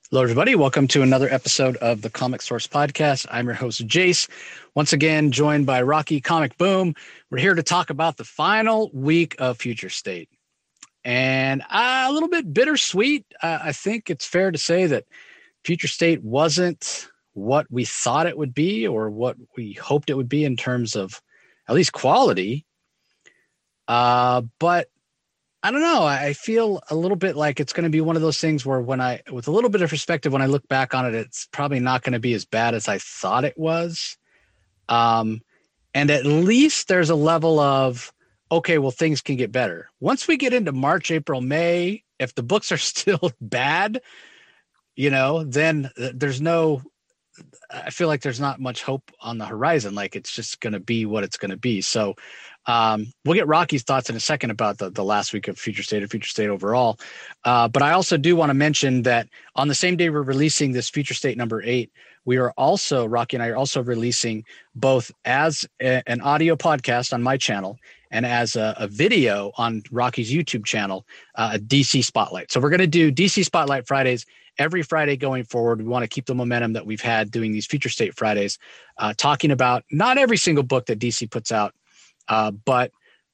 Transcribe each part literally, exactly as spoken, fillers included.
Hello, everybody. Welcome to another episode of the Comic Source Podcast. I'm your host, Jace. Once again, joined by Rocky Comic Boom. We're here to talk about the final week of Future State. And uh, a little bit bittersweet. Uh, I think it's fair to say that Future State wasn't what we thought it would be or what we hoped it would be in terms of at least quality. Uh, but I don't know. I feel a little bit like it's going to be one of those things where when I, with a little bit of perspective, when I look back on it, it's probably not going to be as bad as I thought it was. Um, and at least there's a level of, okay, well, things can get better. Once we get into March, April, May, if the books are still bad, you know, then there's no, I feel like there's not much hope on the horizon. Like it's just going to be what it's going to be. So, Um, we'll get Rocky's thoughts in a second about the, the last week of Future State or Future State overall. Uh, but I also do want to mention that on the same day we're releasing this Future State number eight, we are also, Rocky and I are also releasing both as a, an audio podcast on my channel and as a, a video on Rocky's YouTube channel, uh, a D C Spotlight. So we're going to do D C Spotlight Fridays every Friday going forward. We want to keep the momentum that we've had doing these Future State Fridays, uh, talking about not every single book that D C puts out, Uh, but,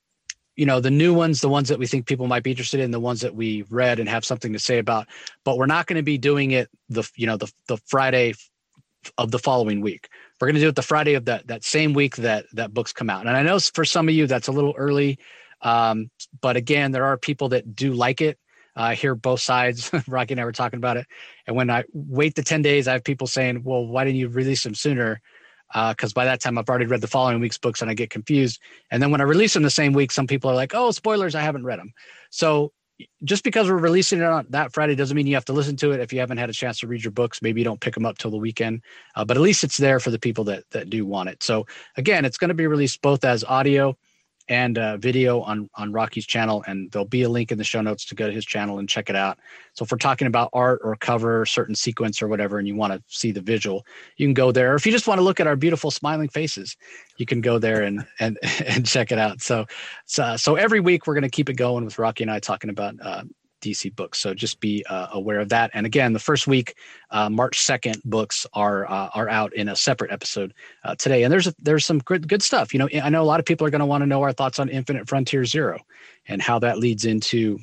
you know, the new ones, the ones that we think people might be interested in, the ones that we read and have something to say about, but we're not going to be doing it the, you know, the, the Friday of the following week. We're going to do it the Friday of that, that same week that, that books come out. And I know for some of you that's a little early. Um, but again, there are people that do like it. Uh, I hear both sides. Rocky and I were talking about it. And when I wait the ten days, I have people saying, well, why didn't you release them sooner? Because uh, by that time I've already read the following week's books and I get confused. And then when I release them the same week, some people are like, oh, spoilers, I haven't read them. So just because we're releasing it on that Friday doesn't mean you have to listen to it. If you haven't had a chance to read your books, maybe you don't pick them up till the weekend. Uh, but at least it's there for the people that that do want it. So again, it's going to be released both as audio and uh, video on, on Rocky's channel. And there'll be a link in the show notes to go to his channel and check it out. So if we're talking about art or cover, certain sequence or whatever, and you want to see the visual, you can go there. Or if you just want to look at our beautiful smiling faces, you can go there and, and, and check it out. So, so, so every week we're going to keep it going with Rocky and I talking about uh, D C books. So just be uh, aware of that. And again, the first week, uh, March second books are uh, are out in a separate episode uh, today. And there's a, there's some good good stuff. You know, I know a lot of people are going to want to know our thoughts on Infinite Frontier Zero and how that leads into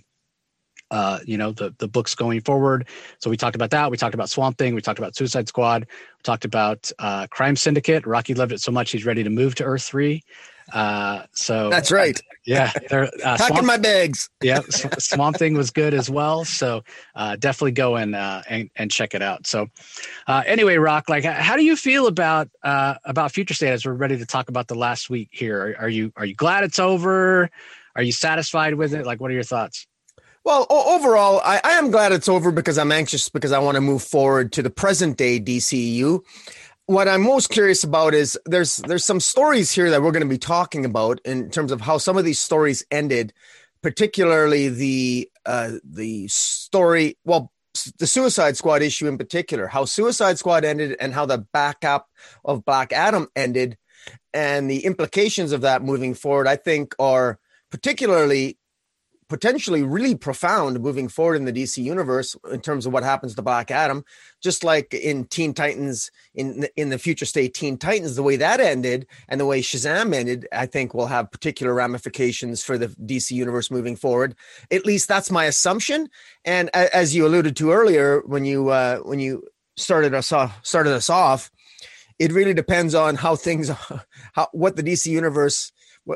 uh, you know, the the books going forward. So we talked about that. We talked about Swamp Thing. We talked about Suicide Squad. We talked about uh, Crime Syndicate. Rocky loved it so much he's ready to move to Earth three. Uh, so that's right. Yeah. Uh, Packing my bags. Yeah. Swamp Thing was good as well. So uh, definitely go and, uh, and, and check it out. So uh, anyway, Rock, like, how do you feel about, uh, about Future State as we're ready to talk about the last week here? Are, are you, are you glad it's over? Are you satisfied with it? Like, what are your thoughts? Well, o- overall, I, I am glad it's over because I'm anxious because I want to move forward to the present day D C E U. What I'm most curious about is there's there's some stories here that we're going to be talking about in terms of how some of these stories ended, particularly the uh, the story, well, the Suicide Squad issue in particular, how Suicide Squad ended and how the backup of Black Adam ended, and the implications of that moving forward, I think, are particularly potentially really profound moving forward in the D C universe in terms of what happens to Black Adam. Just like in Teen Titans, in in the Future State Teen Titans, the way that ended and the way Shazam ended, I think will have particular ramifications for the D C universe moving forward. At least that's my assumption. And as you alluded to earlier, when you uh, when you started us off, started us off, it really depends on how things, how what the D C universe,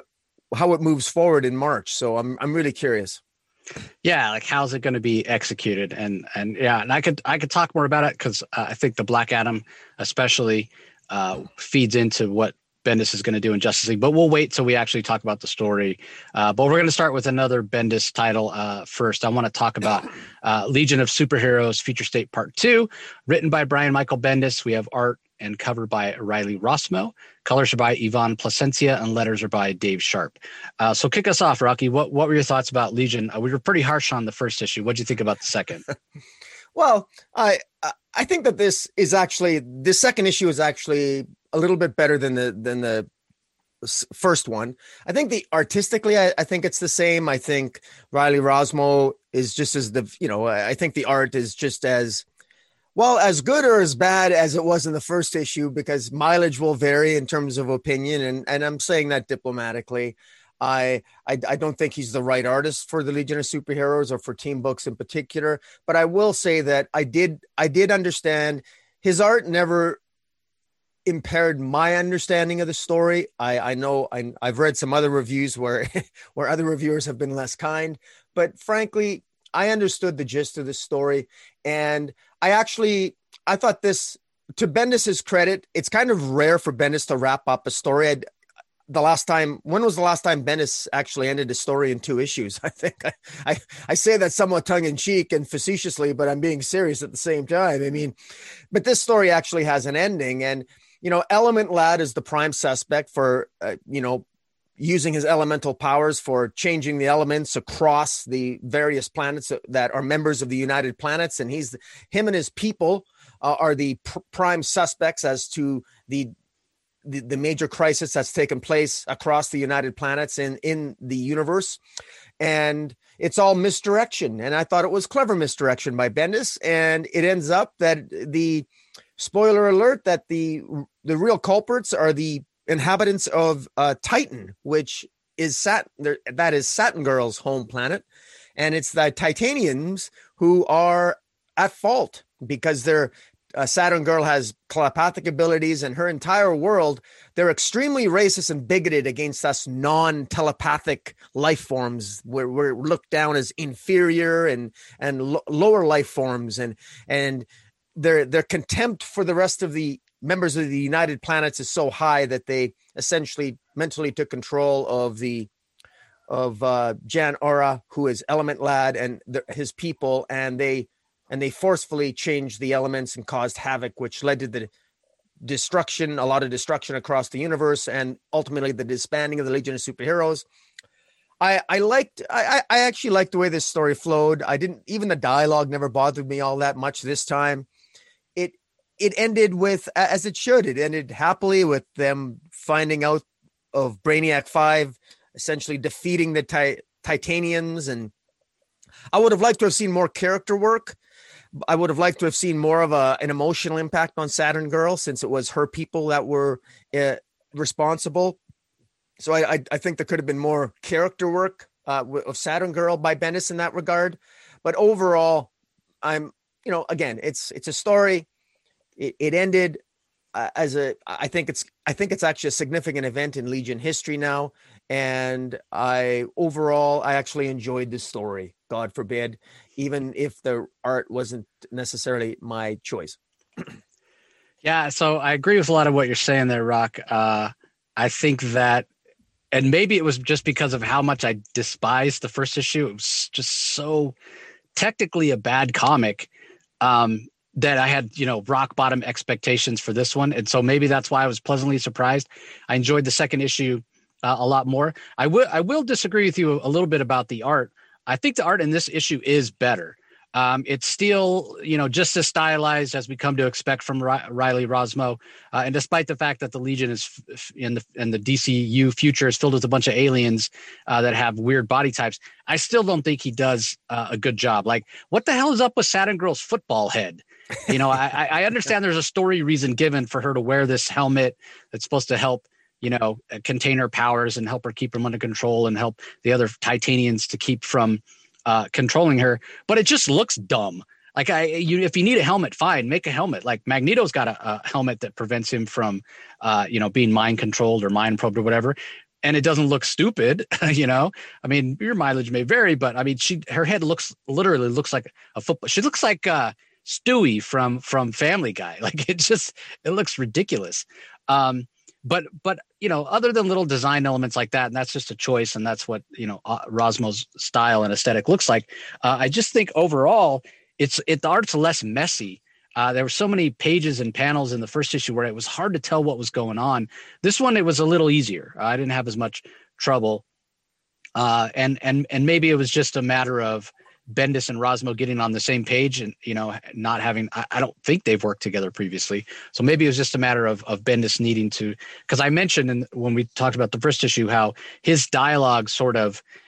how it moves forward in March. So I'm I'm really curious. Yeah, like how's it going to be executed? And and yeah, and I could I could talk more about it because uh, I think the Black Adam especially uh, feeds into what Bendis is going to do in Justice League. But we'll wait till we actually talk about the story. Uh, but we're going to start with another Bendis title uh, first. I want to talk about uh, Legion of Superheroes Future State Part Two, written by Brian Michael Bendis. We have art and cover by Riley Rossmo. Colors are by Yvonne Placencia, and letters are by Dave Sharp. Uh, so kick us off, Rocky. What what were your thoughts about Legion? Uh, we were pretty harsh on the first issue. What did you think about the second? Well, I I think that this is actually, this second issue is actually a little bit better than the than the first one. I think the artistically, I, I think it's the same. I think Riley Rossmo is just as the, you know, I think the art is just as Well, as good or as bad as it was in the first issue, because mileage will vary in terms of opinion, and, and I'm saying that diplomatically. I, I I don't think he's the right artist for the Legion of Superheroes or for team books in particular. But I will say that I did I did understand his art never impaired my understanding of the story. I I know I, I've read some other reviews where where other reviewers have been less kind, but frankly, I understood the gist of the story, and I actually I thought this, to Bendis's credit, it's kind of rare for Bendis to wrap up a story. I'd, the last time, when was the last time Bendis actually ended a story in two issues? I think I, I, I say that somewhat tongue in cheek and facetiously, but I'm being serious at the same time. I mean, but this story actually has an ending, and, you know, Element Lad is the prime suspect for, uh, you know, using his elemental powers for changing the elements across the various planets that are members of the United Planets. And he's him and his people uh, are the pr- prime suspects as to the The, the major crisis that's taken place across the United Planets in, in the universe. And it's all misdirection. And I thought it was clever misdirection by Bendis. And it ends up that the, spoiler alert, that the the real culprits are the inhabitants of uh, Titan, which is Sat that is Saturn Girl's home planet. And it's the Titanians who are at fault because they're Uh, Saturn Girl has telepathic abilities, and her entire world, they're extremely racist and bigoted against us non-telepathic life forms. We're, we're looked down as inferior and and lo- lower life forms, and and their their contempt for the rest of the members of the United Planets is so high that they essentially mentally took control of the of uh, Jan Ora, who is Element Lad, and the, his people, and they. And they forcefully changed the elements and caused havoc, which led to the destruction, a lot of destruction across the universe, and ultimately the disbanding of the Legion of Superheroes. I, I liked, I, I actually liked the way this story flowed. I didn't, even the dialogue never bothered me all that much this time. It, it ended with, as it should, it ended happily with them finding out of Brainiac five, essentially defeating the ti- Titanians. And I would have liked to have seen more character work. I would have liked to have seen more of a, an emotional impact on Saturn Girl, since it was her people that were uh, responsible. So I, I, I think there could have been more character work uh, of Saturn Girl by Bendis in that regard. But overall, I'm, you know, again, it's it's a story. It, it ended uh, as a, I think it's, I think it's actually a significant event in Legion history now. And I overall, I actually enjoyed the story. God forbid, even if the art wasn't necessarily my choice. Yeah, so I agree with a lot of what you're saying there, Rock. Uh, I think that, and maybe it was just because of how much I despised the first issue. It was just so technically a bad comic um, that I had, you know, rock bottom expectations for this one. And so maybe that's why I was pleasantly surprised. I enjoyed the second issue uh, a lot more. I will, I will disagree with you a little bit about the art. I think the art in this issue is better. Um, it's still, you know, just as stylized as we come to expect from Ri- Riley Rosmo. Uh, and despite the fact that the Legion is f- in the in the D C U future is filled with a bunch of aliens uh, that have weird body types, I still don't think he does uh, a good job. Like, what the hell is up with Saturn Girl's football head? You know, I, I understand there's a story reason given for her to wear this helmet that's supposed to help, you know, contain her powers and help her keep them under control and help the other Titanians to keep from uh, controlling her. But it just looks dumb. Like, I, you, if you need a helmet, fine, make a helmet. Like, Magneto's got a, a helmet that prevents him from, uh, you know, being mind controlled or mind probed or whatever. And it doesn't look stupid, you know. I mean, your mileage may vary, but I mean, she her head looks literally looks like a football. She looks like uh, Stewie from from Family Guy. Like, it just it looks ridiculous. Um, But, but you know, other than little design elements like that, and that's just a choice, and that's what, you know, uh, Rosmo's style and aesthetic looks like. Uh, I just think overall, it's it the art's less messy. Uh, there were so many pages and panels in the first issue where it was hard to tell what was going on. This one, it was a little easier. Uh, I didn't have as much trouble, uh, and and and maybe it was just a matter of Bendis and Rosmo getting on the same page and, you know, not having, I, I don't think they've worked together previously. So maybe it was just a matter of, of Bendis needing to, because I mentioned in, when we talked about the first issue, how his dialogue sort of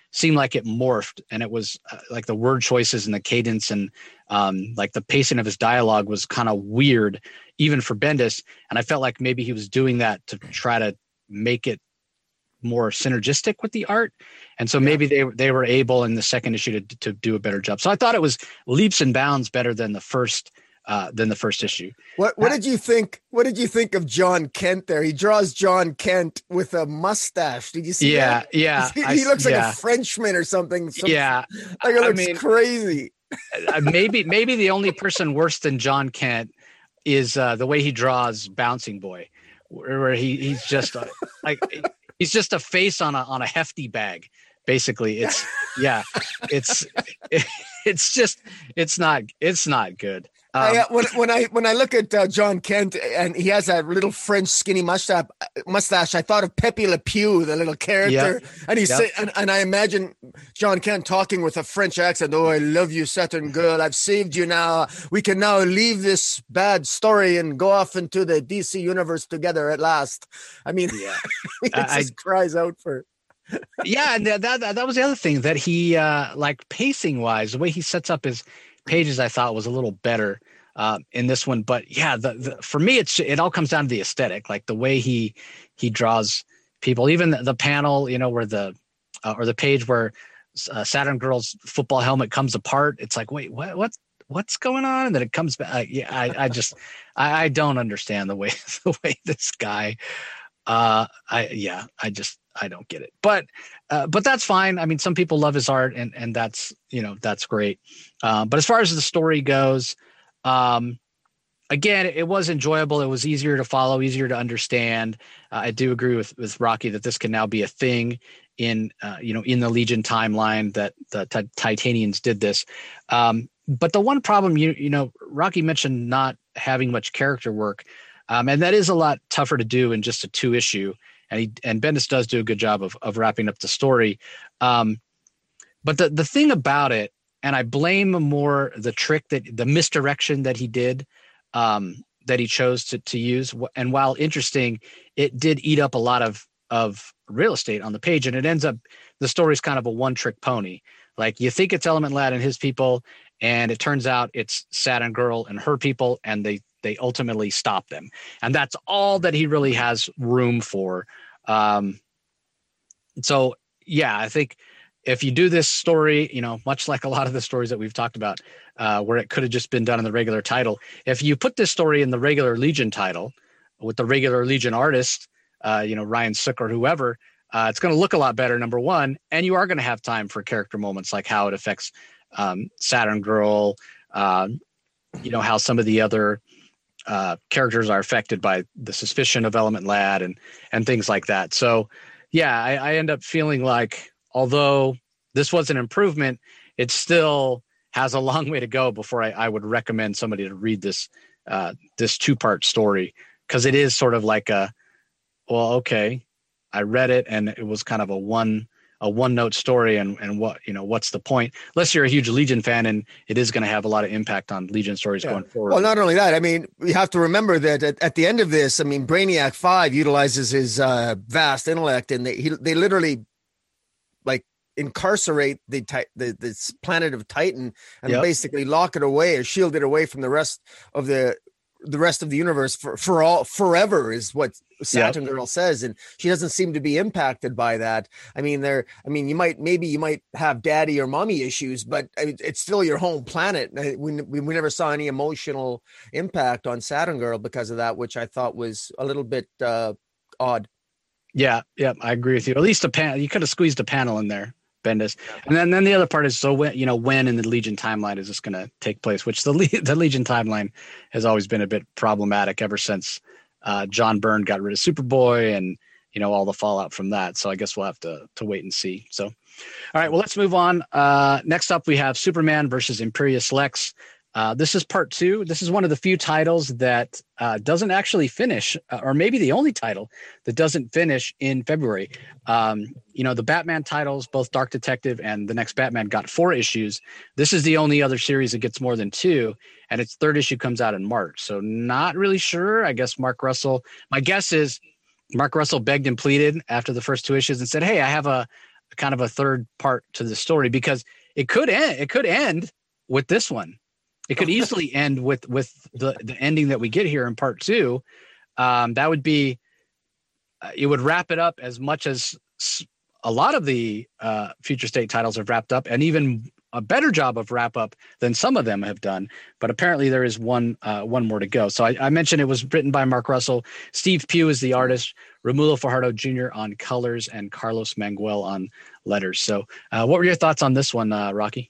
seemed like it morphed, and it was uh, like the word choices and the cadence and um, like the pacing of his dialogue was kind of weird, even for Bendis. And I felt like maybe he was doing that to try to make it more synergistic with the art. And so maybe they they were able in the second issue to to do a better job. So I thought it was leaps and bounds better than the first uh, than the first issue. What what did you think? What did you think of John Kent there? He draws John Kent with a mustache. Did you see yeah, that? Yeah, He, I, he looks like yeah. a Frenchman or something. Some, yeah, like it looks I mean, crazy. maybe maybe the only person worse than John Kent is uh, the way he draws Bouncing Boy, where, where he he's just a, like he's just a face on a on a hefty bag. Basically, it's yeah, it's it, it's just it's not it's not good. Um, I, uh, when when I when I look at uh, John Kent and he has that little French skinny mustache, mustache, I thought of Pepe Le Pew, the little character, Yep. and he's Yep. say, and, and I imagine John Kent talking with a French accent. Oh, I love you, Saturn girl. I've saved you now. We can now leave this bad story and go off into the D C universe together at last. I mean, yeah. it I- just cries out for. yeah, and that, that that was the other thing that he uh like pacing wise, the way he sets up his pages, I thought was a little better uh, in this one. But yeah, the, the for me, it's it all comes down to the aesthetic, like the way he he draws people. Even the, the panel, you know, where the uh, or the page where uh, Saturn Girl's football helmet comes apart. It's like, wait, what what what's going on? And then it comes back. Uh, yeah, I, I just I, I don't understand the way the way this guy. Uh, I yeah, I just. I don't get it, but, uh, but that's fine. I mean, some people love his art and, and that's, you know, that's great. Uh, but as far as the story goes, um, again, it was enjoyable. It was easier to follow, easier to understand. Uh, I do agree with, with Rocky that this can now be a thing in, uh, you know, in the Legion timeline that the t- Titanians did this. Um, but the one problem, you, you know, Rocky mentioned not having much character work. Um, and that is a lot tougher to do in just a two issue. And he and Bendis does do a good job of of wrapping up the story. Um, but the the thing about it, and I blame more the trick that the misdirection that he did, um, that he chose to to use. And while interesting, it did eat up a lot of of real estate on the page, and it ends up the story's kind of a one trick pony. Like you think it's Element Lad and his people, and it turns out it's Saturn Girl and her people, and they they ultimately stop them. And that's all that he really has room for. Um, so yeah, I think if you do this story, you know, much like a lot of the stories that we've talked about, uh, where it could have just been done in the regular title, if you put this story in the regular Legion title with the regular Legion artist, uh, you know, Ryan Sook or whoever, uh, it's going to look a lot better, number one, and you are going to have time for character moments like how it affects um, Saturn Girl, uh, you know, how some of the other Uh, characters are affected by the suspicion of Element Lad and and things like that. So, yeah, I, I end up feeling like although this was an improvement, it still has a long way to go before I, I would recommend somebody to read this uh, this two part story, because it is sort of like a well, okay, I read it and it was kind of a one a one note story, and and what you know what's the point, unless you're a huge Legion fan, and it is going to have a lot of impact on Legion stories Yeah. going forward. Well, not only that, I mean, we have to remember that at, at the end of this, I mean, Brainiac five utilizes his uh, vast intellect, and they he, they literally like incarcerate the, the this planet of Titan and Yep. basically lock it away or shield it away from the rest of the the rest of the universe for, for all forever is what Saturn Girl says, and she doesn't seem to be impacted by that. I mean, there. I mean, you might maybe you might have daddy or mommy issues, but I mean, it's still your home planet. We, we we never saw any emotional impact on Saturn Girl because of that, which I thought was a little bit uh, odd. Yeah, yeah, I agree with you. At least a panel, you could have squeezed a panel in there, Bendis. And then, then the other part is, so when, you know, when in the Legion timeline is this going to take place? Which the Le- the Legion timeline has always been a bit problematic ever since uh, John Byrne got rid of Superboy and, you know, all the fallout from that. So I guess we'll have to to wait and see. So, all right, well, let's move on. Uh, next up, we have Superman versus Imperious Lex. Uh, this is part two. This is one of the few titles that uh, doesn't actually finish, uh, or maybe the only title that doesn't finish in February. Um, you know, the Batman titles, both Dark Detective and the next Batman, got four issues. This is the only other series that gets more than two, and its third issue comes out in March. So not really sure. I guess Mark Russell, my guess is Mark Russell begged and pleaded after the first two issues and said, hey, I have a, kind of a third part to the story, because it could end. It could end with this one. It could easily end with with the the ending that we get here in part two. Um, that would be. Uh, it would wrap it up as much as a lot of the uh, Future State titles have wrapped up, and even a better job of wrap up than some of them have done. But apparently there is one uh, one more to go. So I, I mentioned it was written by Mark Russell. Steve Pugh is the artist, Romulo Fajardo Junior on colors, and Carlos Manguel on letters. So uh, what were your thoughts on this one, uh, Rocky?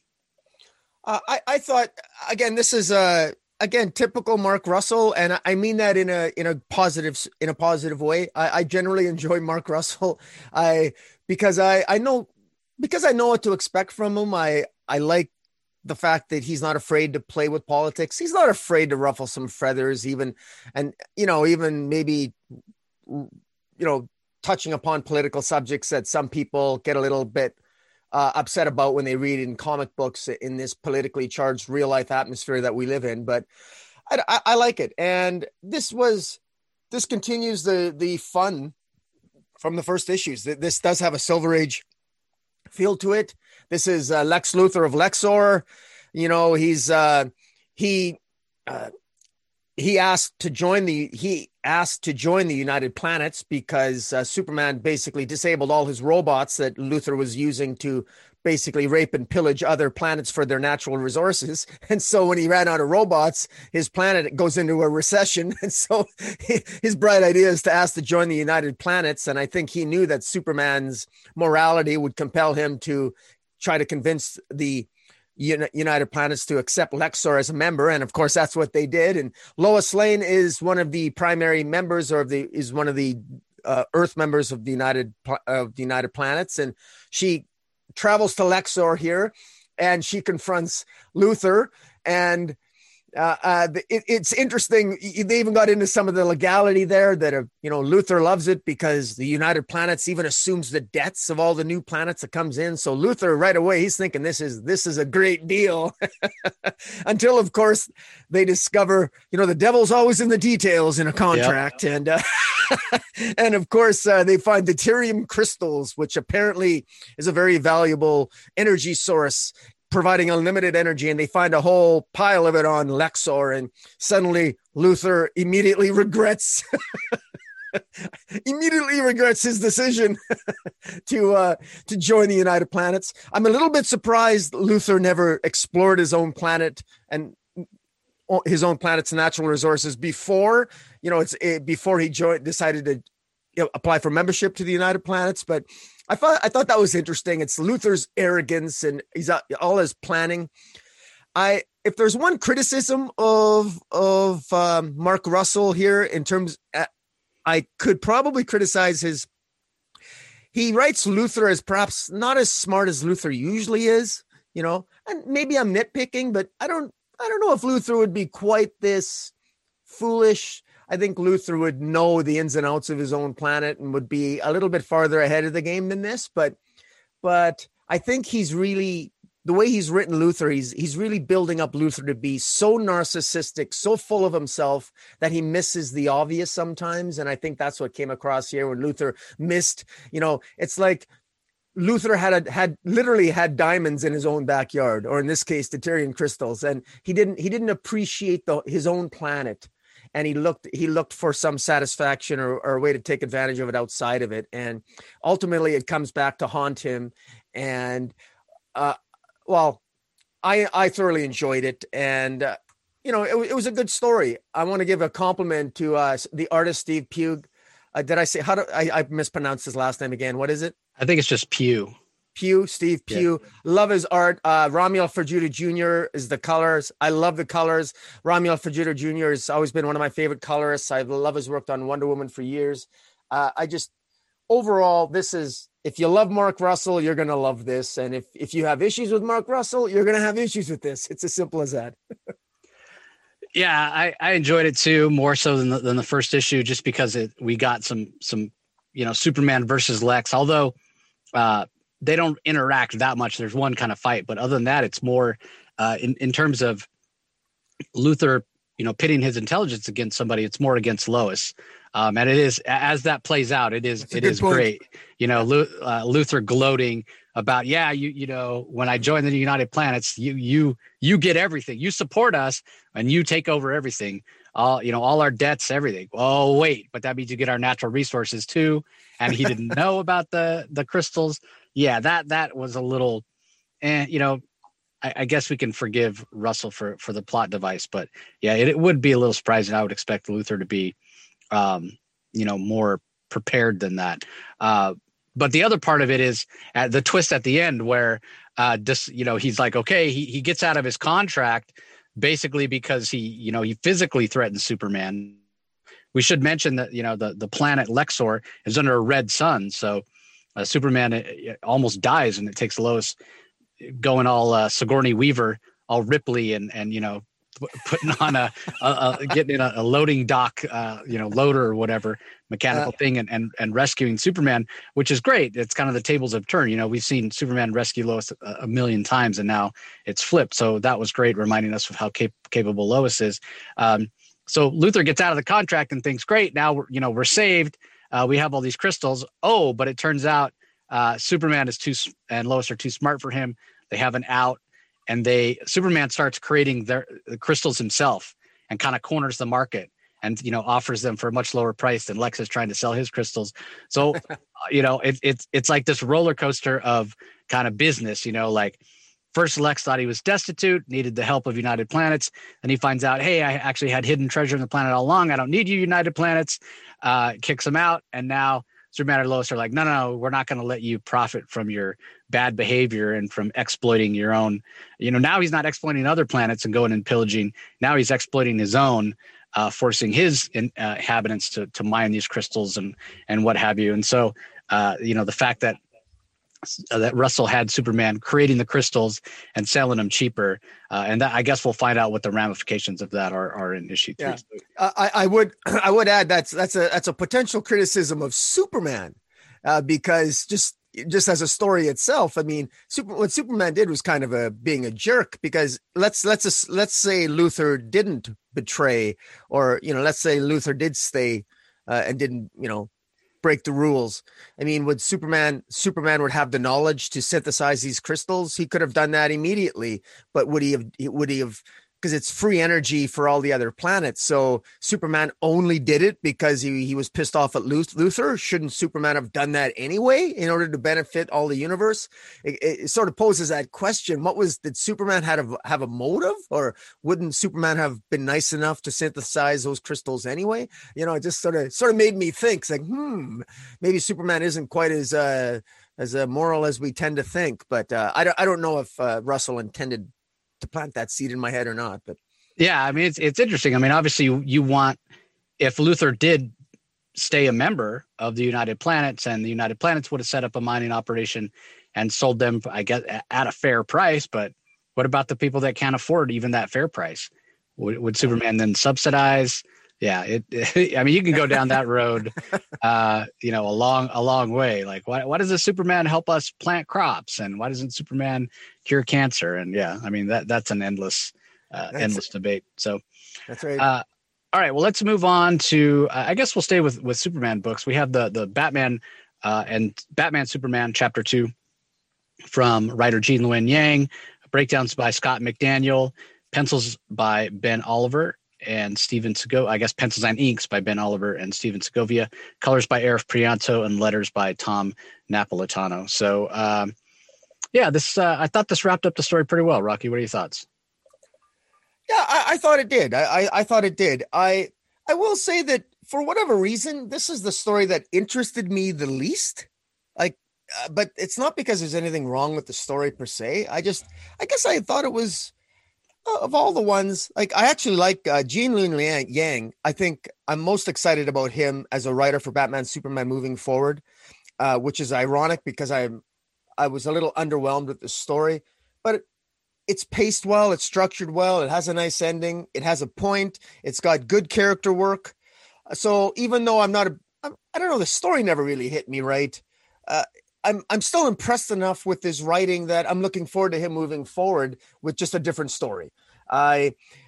Uh, I, I thought, again, this is a, again, typical Mark Russell. And I mean that in a, in a positive, in a positive way. I, I generally enjoy Mark Russell. I, because I, I know, because I know what to expect from him. I, I like the fact that he's not afraid to play with politics. He's not afraid to ruffle some feathers, even, and, you know, even maybe, you know, touching upon political subjects that some people get a little bit uh, upset about when they read in comic books in this politically charged real life atmosphere that we live in. But I, I, I like it. And this was, this continues the, the fun from the first issues. This does have a Silver Age feel to it. This is uh, Lex Luthor of Lexor. You know, he's uh, he uh, he asked to join the he asked to join the United Planets because uh, Superman basically disabled all his robots that Luthor was using to basically rape and pillage other planets for their natural resources. And so when he ran out of robots, his planet goes into a recession. And so his bright idea is to ask to join the United Planets. And I think he knew that Superman's morality would compel him to try to convince the United Planets to accept Lexor as a member. And of course, that's what they did. And Lois Lane is one of the primary members, or the is one of the uh, Earth members of the United of the United Planets. And she travels to Lexor here, and she confronts Luthor. And uh, uh, it, it's interesting. They even got into some of the legality there that, uh, you know, Luthor loves it because the United Planets even assumes the debts of all the new planets that comes in. So Luthor right away, he's thinking this is, this is a great deal until of course they discover, you know, the devil's always in the details in a contract. Yep. And, uh, and of course uh, they find deuterium crystals, which apparently is a very valuable energy source, providing unlimited energy, and they find a whole pile of it on Lexor, and suddenly Luthor immediately regrets immediately regrets his decision to uh, to join the United Planets. I'm a little bit surprised Luthor never explored his own planet and his own planet's natural resources before, you know, it's it, before he joined, decided to, you know, apply for membership to the United Planets. But I thought I thought that was interesting. It's Luthor's arrogance and he's uh, all his planning. I if there's one criticism of of um, Mark Russell here in terms, uh, I could probably criticize his. He writes Luthor as perhaps not as smart as Luthor usually is, you know. And maybe I'm nitpicking, but I don't I don't know if Luthor would be quite this foolish. I think Luthor would know the ins and outs of his own planet and would be a little bit farther ahead of the game than this. But, but I think he's really, the way he's written Luthor, he's, he's really building up Luthor to be so narcissistic, so full of himself that he misses the obvious sometimes. And I think that's what came across here when Luthor missed, you know, it's like Luthor had a, had literally had diamonds in his own backyard, or in this case, deuterium crystals. And he didn't, he didn't appreciate the, his own planet. And he looked, he looked for some satisfaction or, or a way to take advantage of it outside of it. And ultimately it comes back to haunt him. And, uh, well, I, I thoroughly enjoyed it. And, uh, you know, it, it was a good story. I want to give a compliment to uh, the artist, Steve Pugh. Uh, did I say, how do I, I mispronounced his last name again? What is it? I think it's just Pugh. Pugh, Steve Pugh. Yeah. Love his art. Uh, Romuald Fajardo Junior is the colors. I love the colors. Romuald Fajardo Junior has always been one of my favorite colorists. I love his work on Wonder Woman for years. Uh, I just, overall, this is, if you love Mark Russell, you're going to love this. And if, if you have issues with Mark Russell, you're going to have issues with this. It's as simple as that. Yeah, I, I enjoyed it too, more so than the, than the first issue, just because it, we got some, some, you know, Superman versus Lex, although, uh, they don't interact that much. There's one kind of fight, but other than that, it's more uh, in, in terms of Luthor, you know, pitting his intelligence against somebody. It's more against Lois. Um, and it is, as that plays out, it is, it is point. great. You know, uh, Luthor gloating about, yeah, you, you know, when I joined the United Planets, you, you, you get everything. You support us and you take over everything. All, you know, all our debts, everything. Oh, wait, but that means you get our natural resources too. And he didn't know about the, the crystals. Yeah, that, that was a little, and, you know, I, I guess we can forgive Russell for, for the plot device, but yeah, it, it would be a little surprising. I would expect Luthor to be, um, you know, more prepared than that. Uh, but the other part of it is at the twist at the end where, uh, this, you know, he's like, okay, he, he gets out of his contract basically because he, you know, he physically threatens Superman. We should mention that, you know, the, the planet Lexor is under a red sun. So uh, Superman it, it almost dies, and it takes Lois going all uh, Sigourney Weaver, all Ripley and, and, you know, putting on a, a, a getting in a, a loading dock, uh, you know, loader or whatever mechanical uh, thing and, and, and rescuing Superman, which is great. It's kind of the tables have turned. You know, we've seen Superman rescue Lois a, a million times and now it's flipped. So that was great, reminding us of how cap- capable Lois is. Um, so Luthor gets out of the contract and thinks, great, now we're, you know, we're saved. Uh, we have all these crystals. Oh, but it turns out uh, Superman is too, and Lois are too smart for him. They have an out. And they Superman starts creating their the crystals himself and kind of corners the market and, you know, offers them for a much lower price than Lex is trying to sell his crystals. So, you know, it, it's it's like this roller coaster of kind of business, you know, like first Lex thought he was destitute, needed the help of United Planets. And he finds out, hey, I actually had hidden treasure in the planet all along. I don't need you, United Planets. Uh, kicks him out. And now Superman and Lois are like, no, no, no, we're not going to let you profit from your bad behavior and from exploiting your own. You know, now he's not exploiting other planets and going and pillaging. Now he's exploiting his own, uh, forcing his in, uh, inhabitants to to mine these crystals and and what have you. And so, uh, you know, the fact that uh, that Russell had Superman creating the crystals and selling them cheaper, uh, and that, I guess we'll find out what the ramifications of that are are in issue three. Yeah. I, I would I would add that's that's a that's a potential criticism of Superman, uh, because just just as a story itself, I mean, super, what Superman did was kind of a being a jerk, because let's let's let's say Luthor didn't betray, or, you know, let's say Luthor did stay uh, and didn't, you know, break the rules. I mean, would Superman Superman would have the knowledge to synthesize these crystals? He could have done that immediately, but would he have would he have because it's free energy for all the other planets. So Superman only did it because he, he was pissed off at Luthor. Shouldn't Superman have done that anyway in order to benefit all the universe? It, it sort of poses that question. What was, did Superman have a, have a motive, or wouldn't Superman have been nice enough to synthesize those crystals anyway? You know, it just sort of, sort of made me think, it's like, hmm, maybe Superman isn't quite as, uh, as uh, moral as we tend to think, but uh, I don't, I don't know if uh, Russell intended to plant that seed in my head or not, but yeah, I mean, it's it's interesting. I mean, obviously you, you want, if Luthor did stay a member of the United Planets, and the United Planets would have set up a mining operation and sold them, I guess, at a fair price. But what about the people that can't afford even that fair price? Would, would Superman then subsidize? Yeah, it, it. I mean, you can go down that road, uh, you know, a long, a long way. Like, why, why does the Superman help us plant crops, and why doesn't Superman cure cancer? And yeah, I mean, that that's an endless, uh, endless debate. So that's right. Uh, all right, well, let's move on to. Uh, I guess we'll stay with with Superman books. We have the the Batman uh, and Batman Superman Chapter Two from writer Gene Luen Yang, breakdowns by Scott McDaniel, pencils by Ben Oliver and Steven Segovia, I guess pencils and inks by Ben Oliver and Steven Segovia, colors by Eric Prianto, and letters by Tom Napolitano. So, um, yeah, this uh, I thought this wrapped up the story pretty well. Rocky, what are your thoughts? Yeah, I, I thought it did. I, I, I thought it did. I I will say that for whatever reason, this is the story that interested me the least. Like, uh, but it's not because there's anything wrong with the story per se. I just, I guess I thought it was, of all the ones, like, I actually like uh, Gene Luen Yang. I think I'm most excited about him as a writer for Batman Superman moving forward, uh, which is ironic because I I was a little underwhelmed with the story, but it, it's paced well, it's structured well, it has a nice ending, it has a point, it's got good character work. So even though I'm not a, I'm, I don't know, the story never really hit me right. Uh, I'm I'm still impressed enough with his writing that I'm looking forward to him moving forward with just a different story. I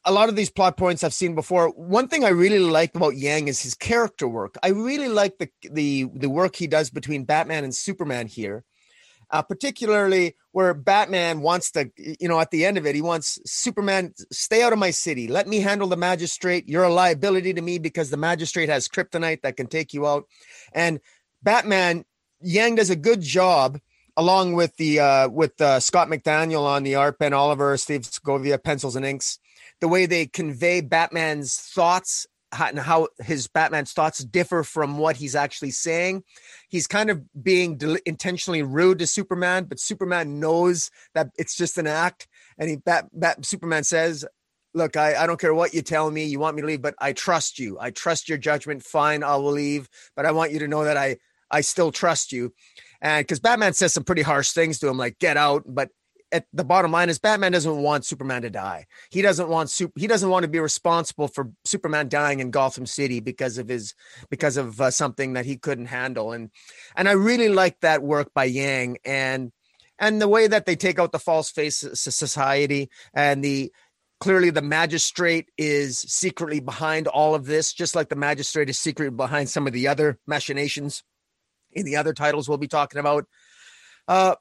a lot of these plot points I've seen before. One thing I really like about Yang is his character work. I really like the the the work he does between Batman and Superman here, uh, particularly where Batman wants to, you know, at the end of it, he wants Superman, stay out of my city. Let me handle the magistrate. You're a liability to me because the magistrate has kryptonite that can take you out. And Batman, Yang does a good job, along with the uh, with uh, Scott McDaniel on the art, Ben Oliver, Steve Segovia, pencils and inks. The way they convey Batman's thoughts and how his Batman's thoughts differ from what he's actually saying. He's kind of being del- intentionally rude to Superman, but Superman knows that it's just an act. And he, Bat, Bat, Superman says, look, I, I don't care what you tell me. You want me to leave, but I trust you. I trust your judgment. Fine, I will leave. But I want you to know that I, I still trust you. And because Batman says some pretty harsh things to him, like get out. But at the bottom line is Batman doesn't want Superman to die. He doesn't want super, he doesn't want to be responsible for Superman dying in Gotham City because of his, because of uh, something that he couldn't handle. And, and I really like that work by Yang, and, and the way that they take out the false face society, and the, clearly the magistrate is secretly behind all of this, just like the magistrate is secretly behind some of the other machinations in the other titles we'll be talking about. Uh,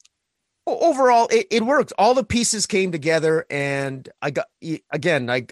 Overall, it, it worked. All the pieces came together, and I got, again, I,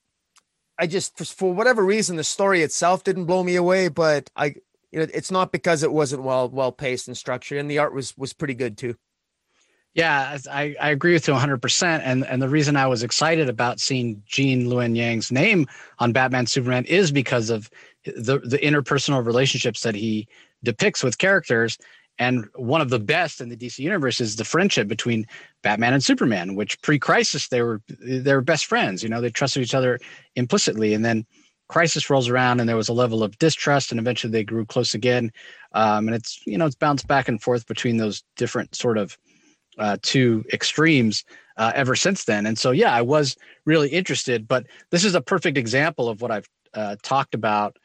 I just, for, for whatever reason, the story itself didn't blow me away, but I, you know, it's not because it wasn't well, well paced and structured, and the art was, was pretty good too. Yeah, I, I agree with you one hundred percent. And, and the reason I was excited about seeing Gene Luen Yang's name on Batman Superman is because of the, the interpersonal relationships that he depicts with characters. And one of the best in the D C universe is the friendship between Batman and Superman, which pre-Crisis, they were they were best friends. You know, they trusted each other implicitly. And then Crisis rolls around and there was a level of distrust, and eventually they grew close again. Um, and it's, you know, it's bounced back and forth between those different sort of uh, two extremes uh, ever since then. And so, yeah, I was really interested. But this is a perfect example of what I've uh, talked about.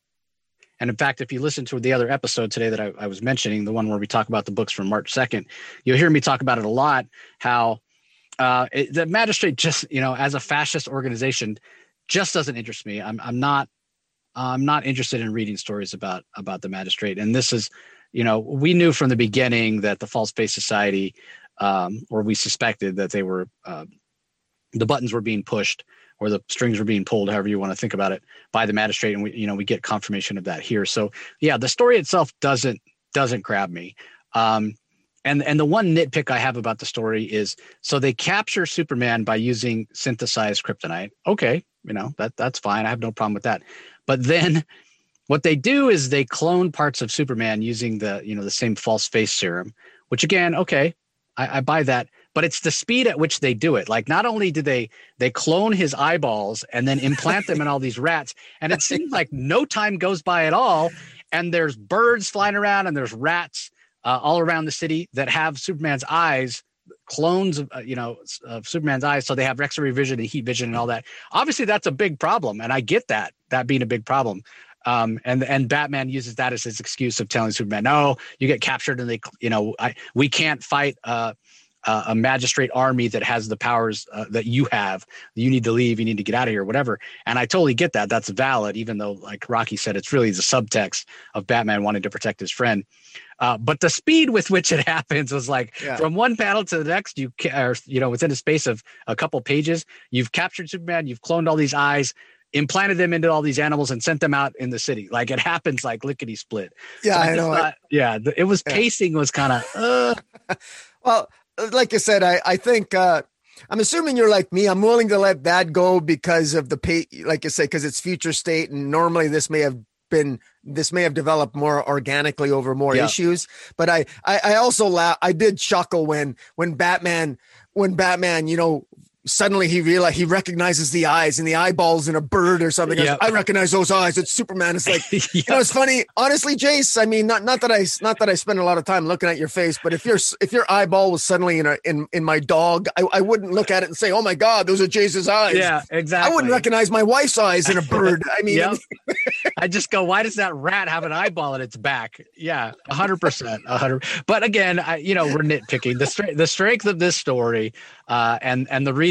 And in fact, if you listen to the other episode today that I, I was mentioning, the one where we talk about the books from March second, you'll hear me talk about it a lot, how uh, it, the magistrate just, you know, as a fascist organization, just doesn't interest me. I'm, I'm not, I'm not interested in reading stories about, about the magistrate. And this is, you know, we knew from the beginning that the False Face Society, um, or we suspected that they were, uh, the buttons were being pushed, or the strings were being pulled, however you want to think about it, by the magistrate. And we, you know, we get confirmation of that here. So yeah, the story itself doesn't, doesn't grab me. Um, and, and the one nitpick I have about the story is, so they capture Superman by using synthesized kryptonite. Okay. You know, that that's fine. I have no problem with that. But then what they do is they clone parts of Superman using the, you know, the same false face serum, which again, okay, I, I buy that. But it's the speed at which they do it. Like, not only do they they clone his eyeballs and then implant them in all these rats, and it seems like no time goes by at all, and there's birds flying around and there's rats uh, all around the city that have Superman's eyes, clones of, uh, you know, of Superman's eyes, so they have X-ray vision and heat vision and all that. Obviously, that's a big problem, and I get that, that being a big problem. Um, and and Batman uses that as his excuse of telling Superman, no, you get captured and they, you know, I we can't fight uh, uh, a magistrate army that has the powers uh, that you have. You need to leave. You need to get out of here, whatever. And I totally get that. That's valid, even though, like Rocky said, it's really the subtext of Batman wanting to protect his friend. Uh, but the speed with which it happens was like yeah. from one panel to the next, you or, you know, within a space of a couple pages, you've captured Superman, you've cloned all these eyes, implanted them into all these animals, and sent them out in the city. Like, it happens like lickety split. Yeah, so I, I know. Thought, yeah, it was yeah. pacing was kind of. Uh. Well, like I said, I I think uh, I'm assuming you're like me. I'm willing to let that go because of the pay. Like you say, because it's future state, and normally this may have been this may have developed more organically over more yeah. issues. But I I, I also laugh. I did chuckle when when Batman when Batman you know. Suddenly he realized he recognizes the eyes and the eyeballs in a bird or something. Yep. I recognize those eyes. It's Superman. It's like, yep. you know, it's funny. Honestly, Jace, I mean, not, not that I, not that I spend a lot of time looking at your face, but if your, if your eyeball was suddenly in a, in, in my dog, I, I wouldn't look at it and say, oh my God, those are Jace's eyes. Yeah, exactly. I wouldn't recognize my wife's eyes in a bird. I mean, yep. I just go, why does that rat have an eyeball in its back? Yeah. A hundred percent, a hundred. But again, I, you know, we're nitpicking the strength, the strength of this story uh, and, and the reason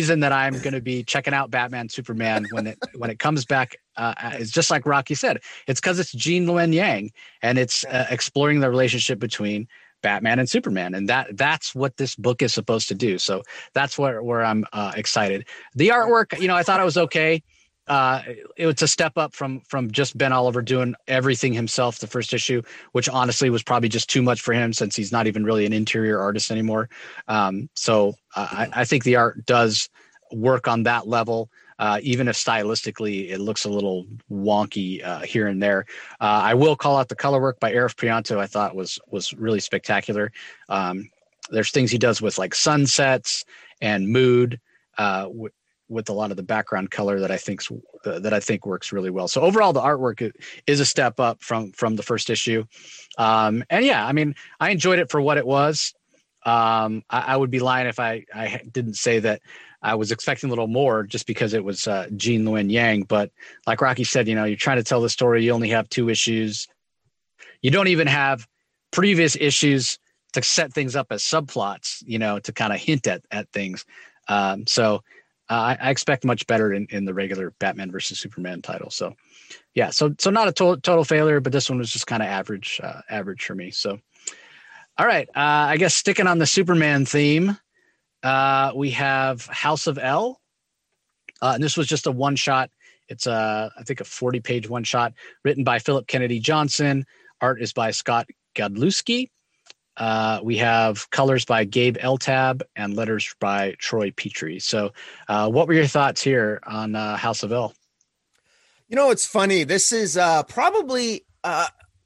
reason that I'm going to be checking out Batman Superman when it when it comes back uh, is just like Rocky said. It's because it's Gene Luen Yang, and it's uh, exploring the relationship between Batman and Superman, and that that's what this book is supposed to do. So that's where where I'm uh, excited. The artwork, you know, I thought it was okay. Uh, it was a step up from from just Ben Oliver doing everything himself the first issue, which honestly was probably just too much for him since he's not even really an interior artist anymore. Um, so uh, I, I think the art does work on that level, uh, even if stylistically it looks a little wonky uh, here and there. Uh, I will call out the color work by Arif Prianto. I thought was was really spectacular. Um, there's things he does with like sunsets and mood. Uh, w- with a lot of the background color that I think uh, that I think works really well. So overall, the artwork is a step up from from the first issue. Um, and yeah, I mean, I enjoyed it for what it was. Um, I, I would be lying if I, I didn't say that I was expecting a little more just because it was uh, Gene Luen Yang. But like Rocky said, you know, you're trying to tell the story. You only have two issues. You don't even have previous issues to set things up as subplots, you know, to kind of hint at, at things. Um, so Uh, I, I expect much better in, in the regular Batman versus Superman title. So, yeah, so so not a to- total failure, but this one was just kind of average, uh, average for me. So, all right, uh, I guess sticking on the Superman theme, uh, we have House of L, uh, and this was just a one shot. It's a I think a forty page one shot written by Philip Kennedy Johnson. Art is by Scott Godlewski. Uh, we have colors by Gabe Eltab and letters by Troy Petrie. So uh, what were your thoughts here on uh, House of L? You know, it's funny. This is uh, probably uh,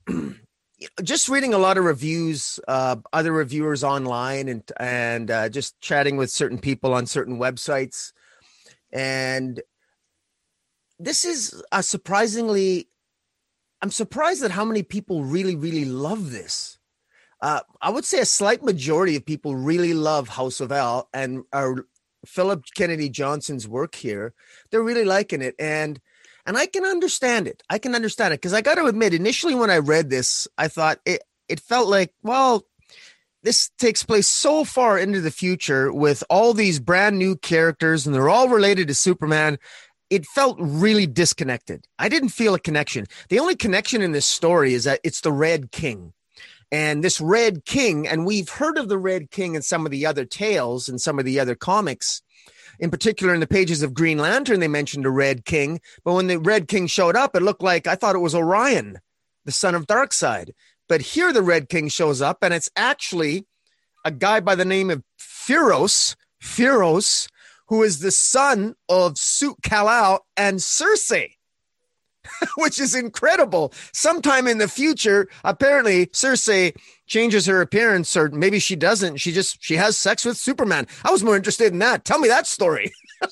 just reading a lot of reviews, uh, other reviewers online and, and uh, just chatting with certain people on certain websites. And this is a surprisingly, I'm surprised at how many people really, really love this. Uh, I would say a slight majority of people really love House of L and are Philip Kennedy Johnson's work here. They're really liking it. And, and I can understand it. I can understand it. Cause I got to admit, initially when I read this, I thought it, it felt like, well, this takes place so far into the future with all these brand new characters and they're all related to Superman. It felt really disconnected. I didn't feel a connection. The only connection in this story is that it's the Red King. And this Red King, and we've heard of the Red King in some of the other tales and some of the other comics. In particular, in the pages of Green Lantern, they mentioned a Red King. But when the Red King showed up, it looked like, I thought it was Orion, the son of Darkseid. But here the Red King shows up, and it's actually a guy by the name of Feros, Feros, who is the son of Suk Kal-El and Cersei. Which is incredible. Sometime in the future, apparently Cersei changes her appearance, or maybe she doesn't. She just, she has sex with Superman. I was more interested in that. Tell me that story.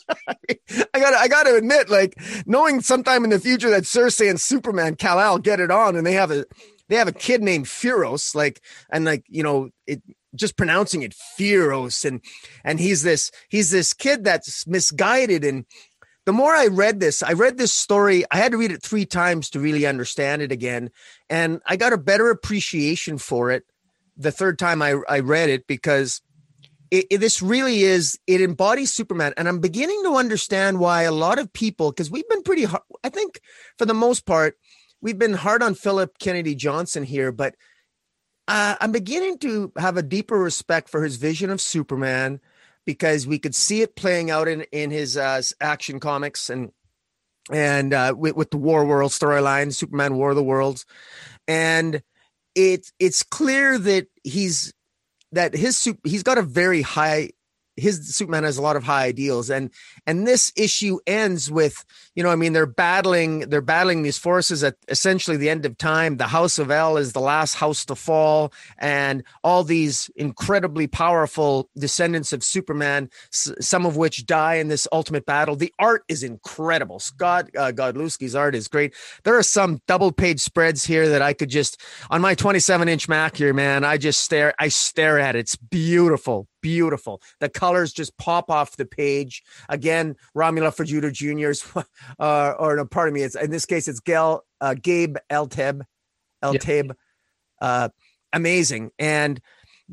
I gotta, I gotta admit, like knowing sometime in the future that Cersei and Superman, Kal-El get it on and they have a, they have a kid named Feros, like, and like, you know, it, just pronouncing it Feros. And, and he's this, he's this kid that's misguided. And the more I read this, I read this story. I had to read it three times to really understand it again. And I got a better appreciation for it the third time I, I read it because it, it, this really is, it embodies Superman. And I'm beginning to understand why a lot of people, because we've been pretty hard, I think for the most part, we've been hard on Philip Kennedy Johnson here, but uh, I'm beginning to have a deeper respect for his vision of Superman, because we could see it playing out in, in his uh, action comics and and uh, with, with the War World storyline, Superman War of the Worlds. And it, it's clear that he's that his he's got a very high his Superman has a lot of high ideals, and and this issue ends with, you know, I mean, they're battling they're battling these forces at essentially the end of time. The House of L is the last house to fall, and all these incredibly powerful descendants of Superman, s- some of which die in this ultimate battle. The art is incredible. Scott uh, Godlewski's art is great. There are some double page spreads here that I could just on my twenty-seven inch Mac here, man. I just stare I stare at it. It's beautiful. Beautiful. The colors just pop off the page. Again, Romulo Fajudo Junior's, uh, or no, pardon me. It's in this case, it's Gail, uh, Gabe Eltab, Eltab, yeah. uh, amazing. And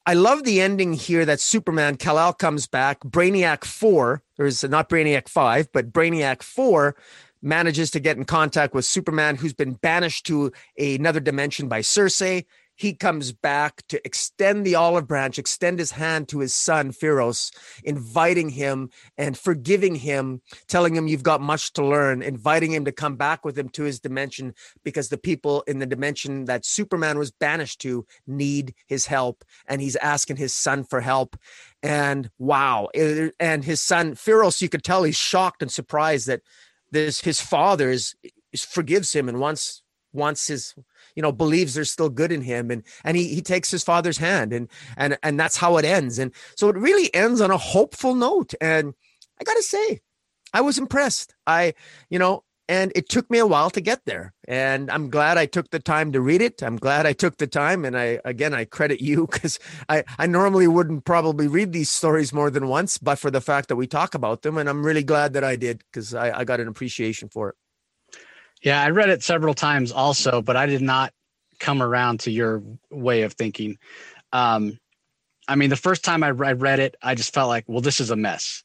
I love the ending here that Superman, Kal-El comes back, Brainiac four, there's not Brainiac five, but Brainiac four manages to get in contact with Superman, who's been banished to another dimension by Cersei. He comes back to extend the olive branch, extend his hand to his son, Feros, inviting him and forgiving him, telling him you've got much to learn, inviting him to come back with him to his dimension because the people in the dimension that Superman was banished to need his help. And he's asking his son for help. And wow. And his son, Feros, you could tell he's shocked and surprised that this his father is, is forgives him and wants wants his, you know, believes there's still good in him. And, and he, he takes his father's hand and, and, and that's how it ends. And so it really ends on a hopeful note. And I got to say, I was impressed. I, you know, and it took me a while to get there. And I'm glad I took the time to read it. I'm glad I took the time. And I, again, I credit you because I, I normally wouldn't probably read these stories more than once, but for the fact that we talk about them. And I'm really glad that I did because I, I got an appreciation for it. Yeah, I read it several times also, but I did not come around to your way of thinking. Um, I mean, the first time I read it, I just felt like, well, this is a mess.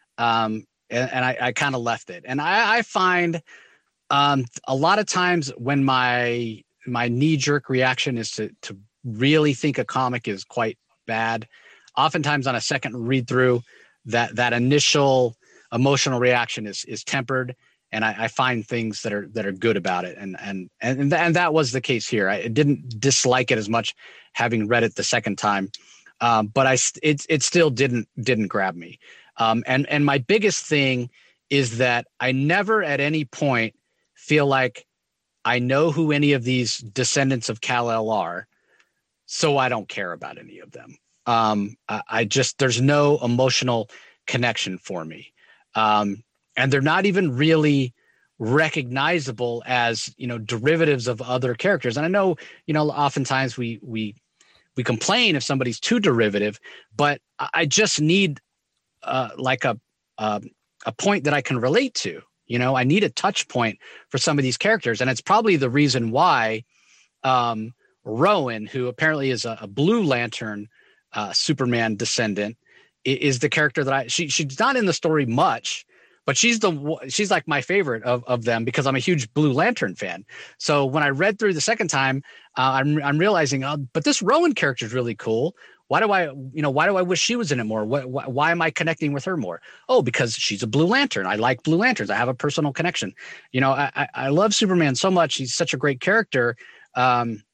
Um, and, and I, I kind of left it. And I, I find um, a lot of times when my my knee-jerk reaction is to to really think a comic is quite bad, oftentimes on a second read through, that that initial emotional reaction is is tempered. And I, I find things that are that are good about it, and and and th- and that was the case here. I didn't dislike it as much having read it the second time, um, but I it it still didn't didn't grab me. Um, and and my biggest thing is that I never at any point feel like I know who any of these descendants of Kal-El are, so I don't care about any of them. Um, I, I just there's no emotional connection for me. Um, And they're not even really recognizable as, you know, derivatives of other characters. And I know, you know, oftentimes we we we complain if somebody's too derivative, but I just need uh, like a uh, a point that I can relate to. You know, I need a touch point for some of these characters, and it's probably the reason why um, Rowan, who apparently is a, a Blue Lantern uh, Superman descendant, is the character that I she she's not in the story much. But she's the she's like my favorite of, of them because I'm a huge Blue Lantern fan. So when I read through the second time, uh, I'm I'm realizing, oh, but this Rowan character is really cool. Why do I, you know, why do I wish she was in it more? Why, why, why am I connecting with her more? Oh, because she's a Blue Lantern. I like Blue Lanterns. I have a personal connection. You know, I I love Superman so much. He's such a great character. Um,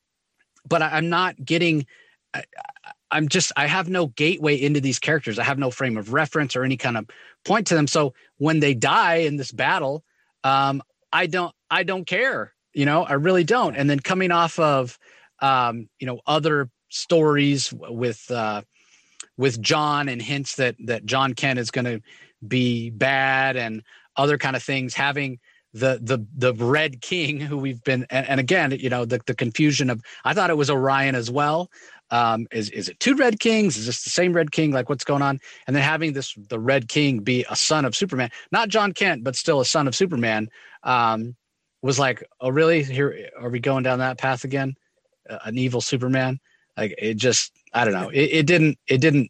but I, I'm not getting. I, I'm just, I have no gateway into these characters. I have no frame of reference or any kind of point to them. So when they die in this battle, um, I don't, I don't care, you know, I really don't. And then coming off of, um, you know, other stories with, uh, with John and hints that, that John Kent is going to be bad and other kind of things, having the, the, the Red King who we've been, and, and again, you know, the, the confusion of, I thought it was Orion as well. Um, is, is it two Red Kings? Is this the same Red King? Like what's going on? And then having this, the Red King be a son of Superman, not John Kent, but still a son of Superman, um, was like, oh, really? Here, are we going down that path again? Uh, an evil Superman? Like it just, I don't know. It, it didn't, it didn't,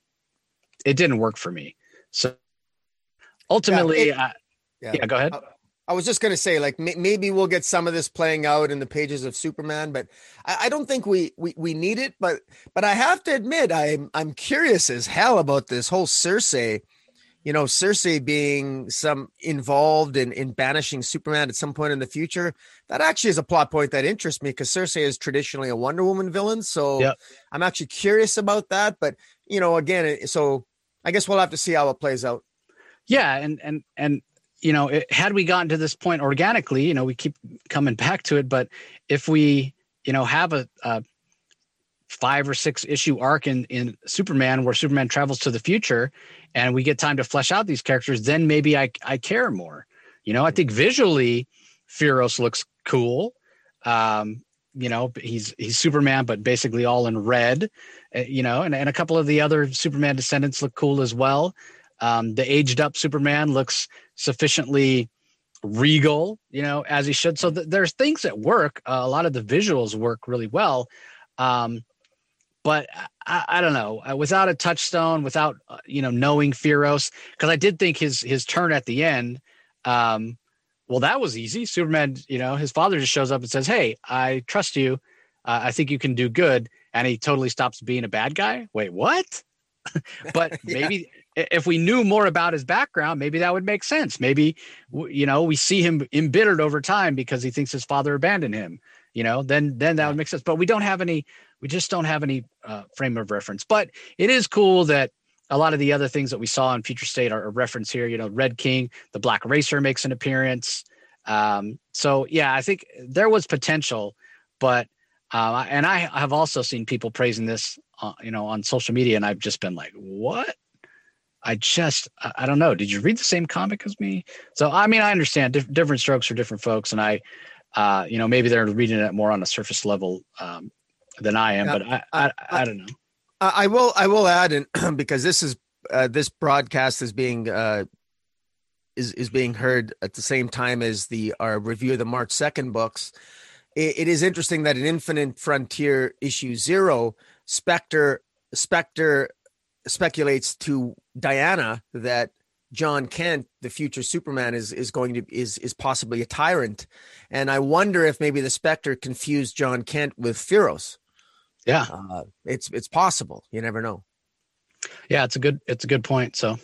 it didn't work for me. So ultimately, yeah, it, I, yeah. yeah, go ahead. Uh, I was just going to say, like, m- maybe we'll get some of this playing out in the pages of Superman, but I, I don't think we, we we need it. But but I have to admit, I'm I'm curious as hell about this whole Cersei. You know, Cersei being some involved in in banishing Superman at some point in the future. That actually is a plot point that interests me because Cersei is traditionally a Wonder Woman villain. So yep. I'm actually curious about that. But you know, again, so I guess we'll have to see how it plays out. Yeah, and and and. You know, it, had we gotten to this point organically, you know, we keep coming back to it. But if we, you know, have a, a five or six issue arc in, in Superman where Superman travels to the future and we get time to flesh out these characters, then maybe I, I care more. You know, I think visually Feros looks cool. Um, you know, he's he's Superman, but basically all in red, uh, you know, and, and a couple of the other Superman descendants look cool as well. Um, the aged up Superman looks sufficiently regal, you know, as he should. So th- there's things that work. Uh, a lot of the visuals work really well. Um, but I, I don't know. Uh, Without a touchstone, without uh, you know knowing Firos, because I did think his his turn at the end. Um, well, that was easy. Superman, you know, his father just shows up and says, "Hey, I trust you. Uh, I think you can do good," and he totally stops being a bad guy. Wait, what? But Yeah. maybe if we knew more about his background, maybe that would make sense. Maybe, you know, we see him embittered over time because he thinks his father abandoned him, you know, then, then that Yeah. would make sense. But we don't have any, we just don't have any uh, frame of reference. But it is cool that a lot of the other things that we saw in Future State are a reference here. You know, Red King, the Black Racer makes an appearance. Um, so yeah, I think there was potential, but uh, and I have also seen people praising this, uh, you know, on social media, and I've just been like, what? I just, I, I don't know. Did you read the same comic as me? So, I mean, I understand diff- different strokes for different folks, and I, uh, you know, maybe they're reading it more on a surface level um, than I am, Yeah, but I, I, I, I don't know. I I will, I will add in because this is uh, this broadcast is being uh, is is being heard at the same time as the our review of the March second books. It, it is interesting that in Infinite Frontier issue zero, Spectre Spectre speculates to Diana that John Kent, the future Superman, is is going to is is possibly a tyrant, and I wonder if maybe the Spectre confused John Kent with Firos. Yeah, Uh, it's it's possible. You never know. yeah, it's a good, it's a good point. So,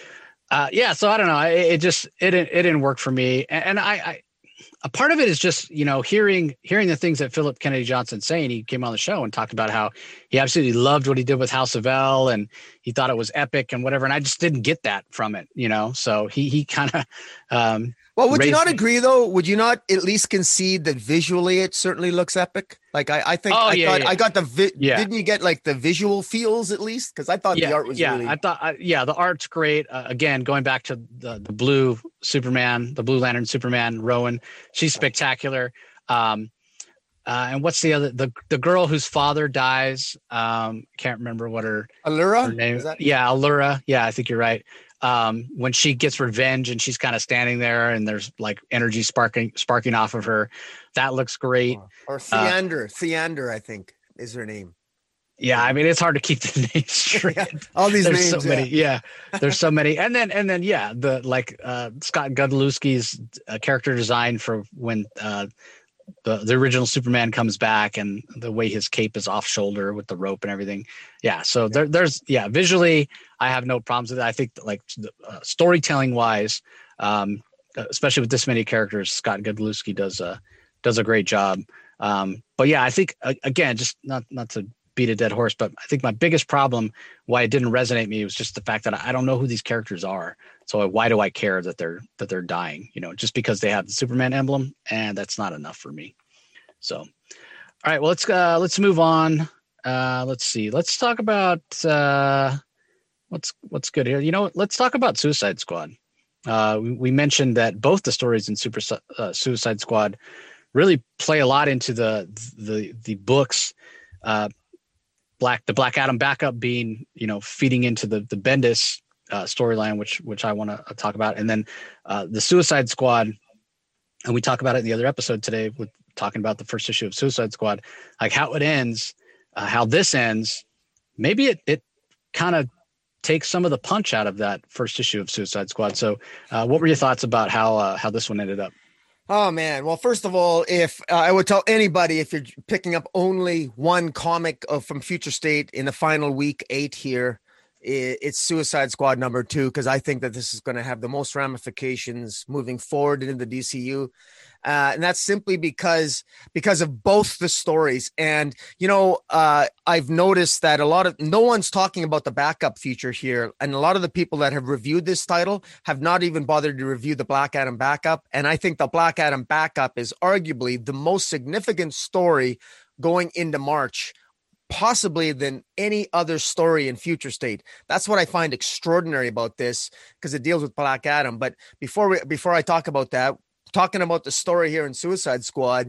uh, yeah, so I don't know. It, it just it didn't it didn't work for me, and, and I, I a part of it is just, you know, hearing hearing the things that Philip Kennedy Johnson saying. He came on the show and talked about how he absolutely loved what he did with House of L, and he thought it was epic and whatever. And I just didn't get that from it, you know. So he he kind of um, Well, would you not me. agree though? Would you not at least concede that visually it certainly looks epic? Like I, I think Oh, I yeah, thought yeah. I got the vi- Yeah. didn't you get like the visual feels at least? Because I thought Yeah, the art was yeah. really I thought, uh, yeah, the art's great. Uh, again, going back to the the blue Superman, the Blue Lantern Superman, Rowan, she's spectacular. Um, uh, and what's the other the the girl whose father dies? Um, can't remember what her Allura. her name. Is that Yeah, Allura. Yeah, I think you're right. Um, when she gets revenge and she's kind of standing there and there's like energy sparking sparking off of her, that looks great. or Theander? Theander, I think is her name. Yeah, I mean it's hard to keep the names straight. Yeah, all these There's names. so many. Yeah, there's so many. And then and then yeah, the like uh, Scott Godlewski's uh, character design for when uh, the the original Superman comes back and the way his cape is off shoulder with the rope and everything. Yeah, so yeah. there there's yeah visually I have no problems with it. I think that, like uh, storytelling wise, um, especially with this many characters, Scott Godlewski does a does a great job. Um, but yeah, I think uh, again, just not not to beat a dead horse, but I think my biggest problem why it didn't resonate with me was just the fact that I don't know who these characters are. So why do I care that they're that they're dying? You know, just because they have the Superman emblem, and that's not enough for me. So, all right, well let's uh, let's move on. Uh, let's see. Let's talk about uh, what's what's good here. You know, let's talk about Suicide Squad. Uh, we, we mentioned that both the stories in Super uh, Suicide Squad really play a lot into the the the books. Uh, Black the Black Adam backup being, you know, feeding into the the Bendis uh, storyline, which which I want to talk about, and then uh, the Suicide Squad, and we talk about it in the other episode today with talking about the first issue of Suicide Squad, like how it ends, uh, how this ends. Maybe it it kind of takes some of the punch out of that first issue of Suicide Squad. So, uh, what were your thoughts about how uh, how this one ended up? Oh man. Well, first of all, if uh, I would tell anybody, if you're picking up only one comic of from Future State in the final week eight here, it, it's Suicide Squad number two, because I think that this is going to have the most ramifications moving forward into the D C U. Uh, and that's simply because because of both the stories. And, you know, uh, I've noticed that a lot of no one's talking about the backup feature here. And a lot of the people that have reviewed this title have not even bothered to review the Black Adam backup. And I think the Black Adam backup is arguably the most significant story going into March, possibly than any other story in Future State. That's what I find extraordinary about this, because it deals with Black Adam. But before we before I talk about that, talking about the story here in Suicide Squad,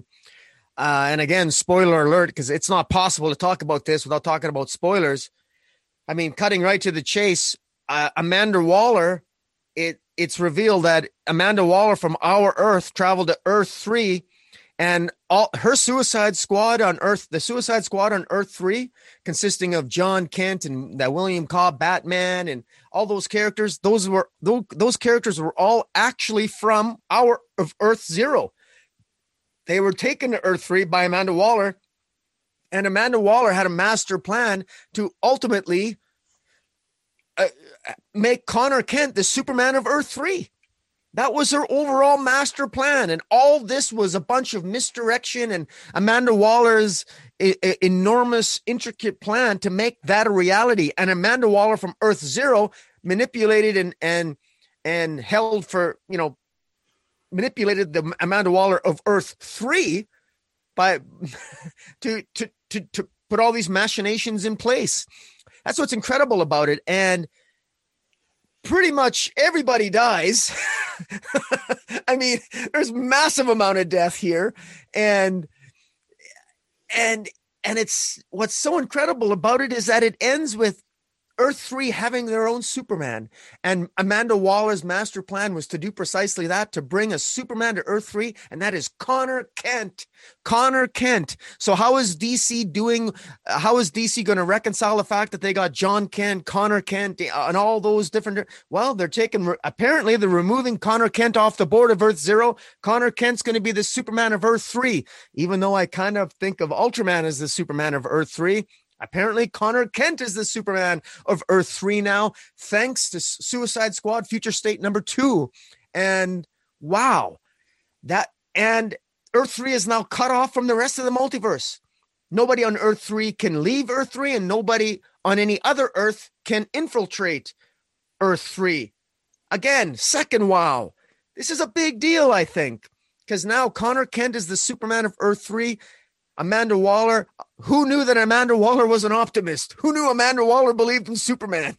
uh, and again, spoiler alert, because it's not possible to talk about this without talking about spoilers. I mean, cutting right to the chase, uh, Amanda Waller, it it's revealed that Amanda Waller from our Earth traveled to Earth three And all her Suicide Squad on Earth, the Suicide Squad on Earth three, consisting of John Kent and that William Cobb Batman and all those characters, those were those, those characters were all actually from our of Earth Zero. They were taken to Earth three by Amanda Waller, and Amanda Waller had a master plan to ultimately uh, make Connor Kent the Superman of Earth three. That was her overall master plan. And all this was a bunch of misdirection and Amanda Waller's I- I- enormous, intricate plan to make that a reality. And Amanda Waller from Earth Zero manipulated and, and, and held for, you know, manipulated the Amanda Waller of Earth three by to, to, to, to put all these machinations in place. That's what's incredible about it. And pretty much everybody dies. I mean, there's massive amount of death here. And, and, and it's, what's so incredible about it is that it ends with Earth three having their own Superman. And Amanda Waller's master plan was to do precisely that, to bring a Superman to Earth three, and that is Connor Kent. Connor Kent. So how is D C doing? How is D C going to reconcile the fact that they got John Kent, Connor Kent, and all those different? Well, they're taking, apparently they're removing Connor Kent off the board of Earth Zero. Connor Kent's going to be the Superman of Earth three, even though I kind of think of Ultraman as the Superman of Earth three. Apparently, Connor Kent is the Superman of Earth three now, thanks to Suicide Squad Future State number two. And wow, that and Earth three is now cut off from the rest of the multiverse. Nobody on Earth three can leave Earth three, and nobody on any other Earth can infiltrate Earth three. Again, second wow. This is a big deal, I think, because now Connor Kent is the Superman of Earth three. Amanda Waller, who knew that Amanda Waller was an optimist? Who knew Amanda Waller believed in Superman?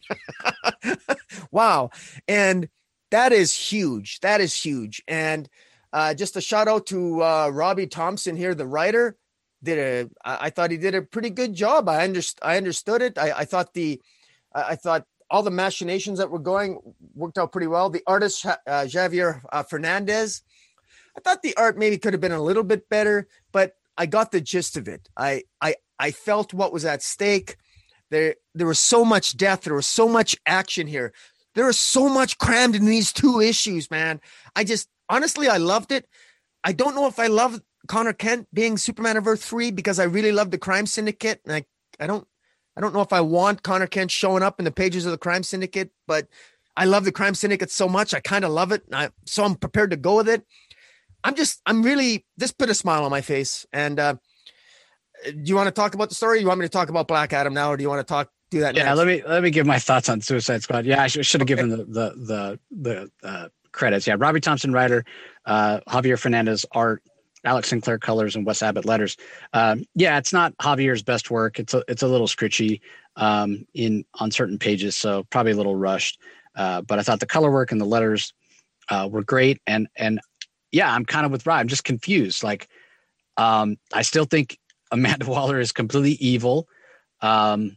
Wow. And that is huge. That is huge. And uh, just a shout out to uh, Robbie Thompson here, the writer. Did a, I thought he did a pretty good job. I, underst- I understood it. I, I thought the, I thought all the machinations that were going worked out pretty well. The artist, uh, Javier uh, Fernandez, I thought the art maybe could have been a little bit better, but I got the gist of it. I, I, I felt what was at stake. There, there was so much death. There was so much action here. There was so much crammed in these two issues, man. I just, honestly, I loved it. I don't know if I love Connor Kent being Superman of Earth three because I really love the Crime Syndicate. And I, I don't, I don't know if I want Connor Kent showing up in the pages of the Crime Syndicate, but I love the Crime Syndicate so much. I kind of love it. And I, so I'm prepared to go with it. I'm just, I'm really, this put a smile on my face. And uh, do you want to talk about the story? You want me to talk about Black Adam now, or do you want to talk, do that Yeah, next? let me, let me give my thoughts on Suicide Squad. Yeah, I should, should have given the, the, the, the uh, credits. Yeah. Robbie Thompson, writer, uh, Javier Fernandez, art, Alex Sinclair, colors, and Wes Abbott, letters. Um, yeah, it's not Javier's best work. It's a, it's a little scritchy um, in, on certain pages. So probably a little rushed. Uh, but I thought the color work and the letters uh, were great. And, and, yeah, I'm kind of with Rob. I'm just confused. Like, um, I still think Amanda Waller is completely evil. Um,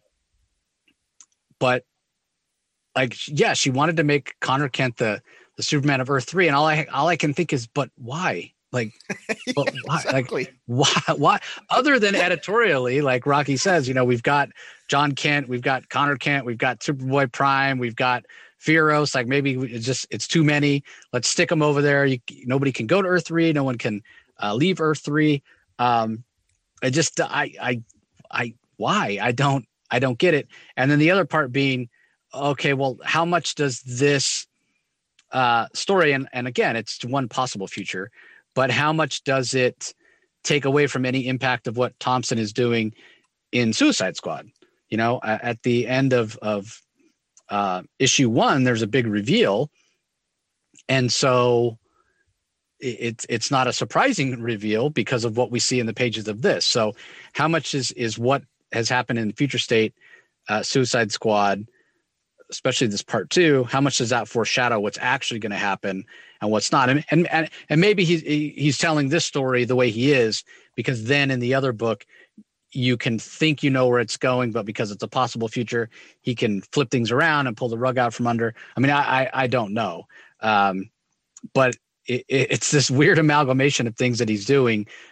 but like, yeah, she wanted to make Connor Kent the, the Superman of Earth three. And all I, all I can think is, but why? Like, yeah, but why? exactly. Like, why, why, other than editorially, like Rocky says, you know, we've got John Kent, we've got Connor Kent, we've got Superboy Prime, we've got Fieros, like maybe it's just, it's too many. Let's stick them over there. You, nobody can go to Earth three. No one can uh, leave Earth three. Um, I just, I, I, I, why? I don't, I don't get it. And then the other part being, okay, well, how much does this uh, story, and, and again, it's one possible future, but how much does it take away from any impact of what Thompson is doing in Suicide Squad? You know, at the end of, of, Uh, issue one, there's a big reveal. And so it's, it's not a surprising reveal because of what we see in the pages of this. So how much is, is what has happened in Future State, uh, Suicide Squad, especially this part two, how much does that foreshadow what's actually going to happen and what's not? And, and, and, and maybe he's, he's telling this story the way he is, because then in the other book, you can think you know where it's going, but because it's a possible future, he can flip things around and pull the rug out from under. I mean, I I, I don't know, um, but it, it, it's this weird amalgamation of things that he's doing.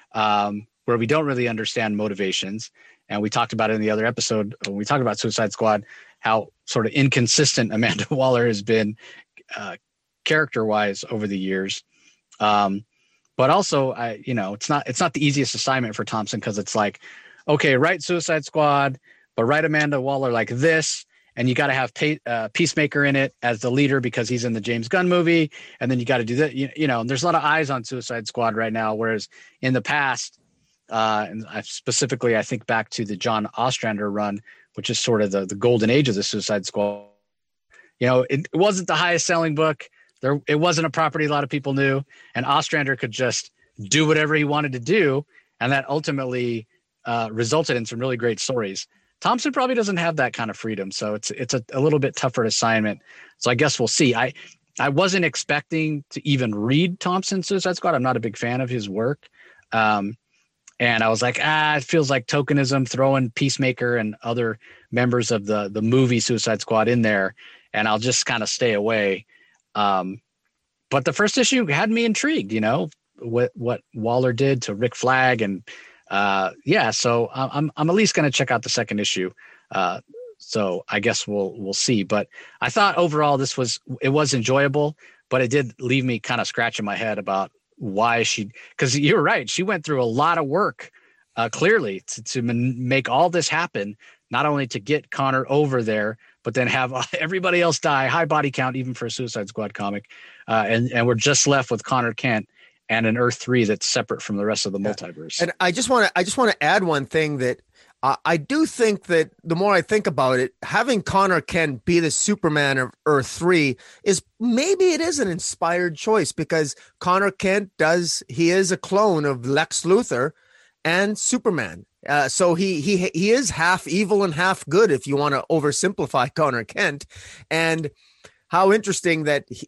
um, where we don't really understand motivations. And we talked about it in the other episode when we talked about Suicide Squad, how sort of inconsistent Amanda Waller has been uh, character-wise over the years. Um, but also, I, you know, it's not it's not the easiest assignment for Thompson, because it's like, okay, write Suicide Squad, but write Amanda Waller like this, and you got to have pay, uh, Peacemaker in it as the leader because he's in the James Gunn movie, and then you got to do that. You, you know, and there's a lot of eyes on Suicide Squad right now, whereas in the past, uh, and I specifically, I think back to the John Ostrander run, which is sort of the, the golden age of the Suicide Squad. You know, it, it wasn't the highest selling book. There, it wasn't a property a lot of people knew, and Ostrander could just do whatever he wanted to do, and that ultimately uh, resulted in some really great stories. Thompson probably doesn't have that kind of freedom, so it's it's a, a little bit tougher assignment. So I guess we'll see. I I wasn't expecting to even read Thompson's Suicide Squad. I'm not a big fan of his work. Um, And I was like, ah, it feels like tokenism, throwing Peacemaker and other members of the the movie Suicide Squad in there, and I'll just kind of stay away. Um, but the first issue had me intrigued, you know, what what Waller did to Rick Flag, and uh, yeah, so I'm I'm at least going to check out the second issue. Uh, so I guess we'll we'll see. But I thought overall this was it was enjoyable, but it did leave me kind of scratching my head about why she, because you're right, she went through a lot of work uh, clearly to, to make all this happen, not only to get Connor over there, but then have everybody else die, high body count, even for a Suicide Squad comic. Uh, and, and we're just left with Connor Kent and an Earth three that's separate from the rest of the yeah. multiverse. And I just want to, I just want to add one thing that uh, I do think that the more I think about it, having Connor Kent be the Superman of Earth three is maybe it is an inspired choice, because Connor Kent does, he is a clone of Lex Luthor and Superman. Uh, so he, he, he is half evil and half good, if you want to oversimplify Connor Kent. And how interesting that he,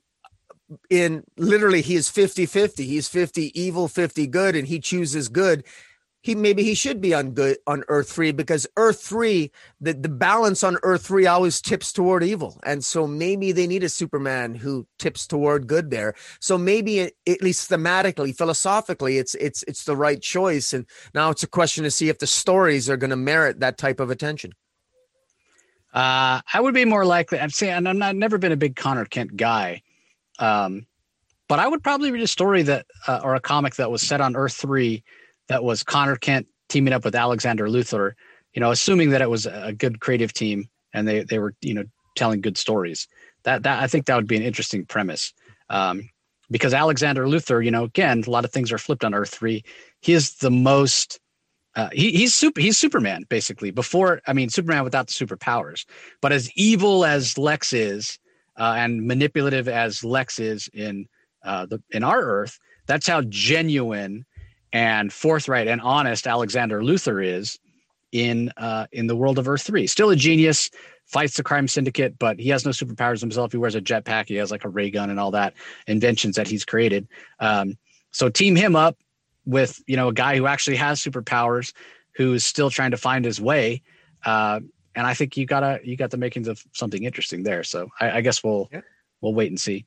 in literally he is fifty fifty, he's fifty evil, fifty good, and he chooses good. He maybe he should be on good on Earth three, because Earth three, the, the balance on Earth three always tips toward evil. And so maybe they need a Superman who tips toward good there. So maybe it, at least thematically, philosophically, it's it's it's the right choice. And now it's a question to see if the stories are going to merit that type of attention. Uh, I would be more likely, I'm saying, and I'm not never been a big Connor Kent guy. Um, but I would probably read a story that uh, or a comic that was set on Earth three that was Connor Kent teaming up with Alexander Luthor, you know, assuming that it was a good creative team and they, they were, you know, telling good stories. That, that I think that would be an interesting premise. Um, because Alexander Luthor, you know, again, a lot of things are flipped on Earth three. He is the most, uh, he, he's super, he's Superman basically before, I mean, Superman without the superpowers, but as evil as Lex is, uh, and manipulative as Lex is in, uh, the, in our Earth, that's how genuine and forthright and honest Alexander Luthor is in uh, in the world of Earth three. Still a genius, fights the crime syndicate, but he has no superpowers himself. He wears a jetpack. He has like a ray gun and all that inventions that he's created. Um, so team him up with, you know, a guy who actually has superpowers, who's still trying to find his way. Uh, and I think you gotta you got the makings of something interesting there. So I, I guess we'll yeah. we'll wait and see.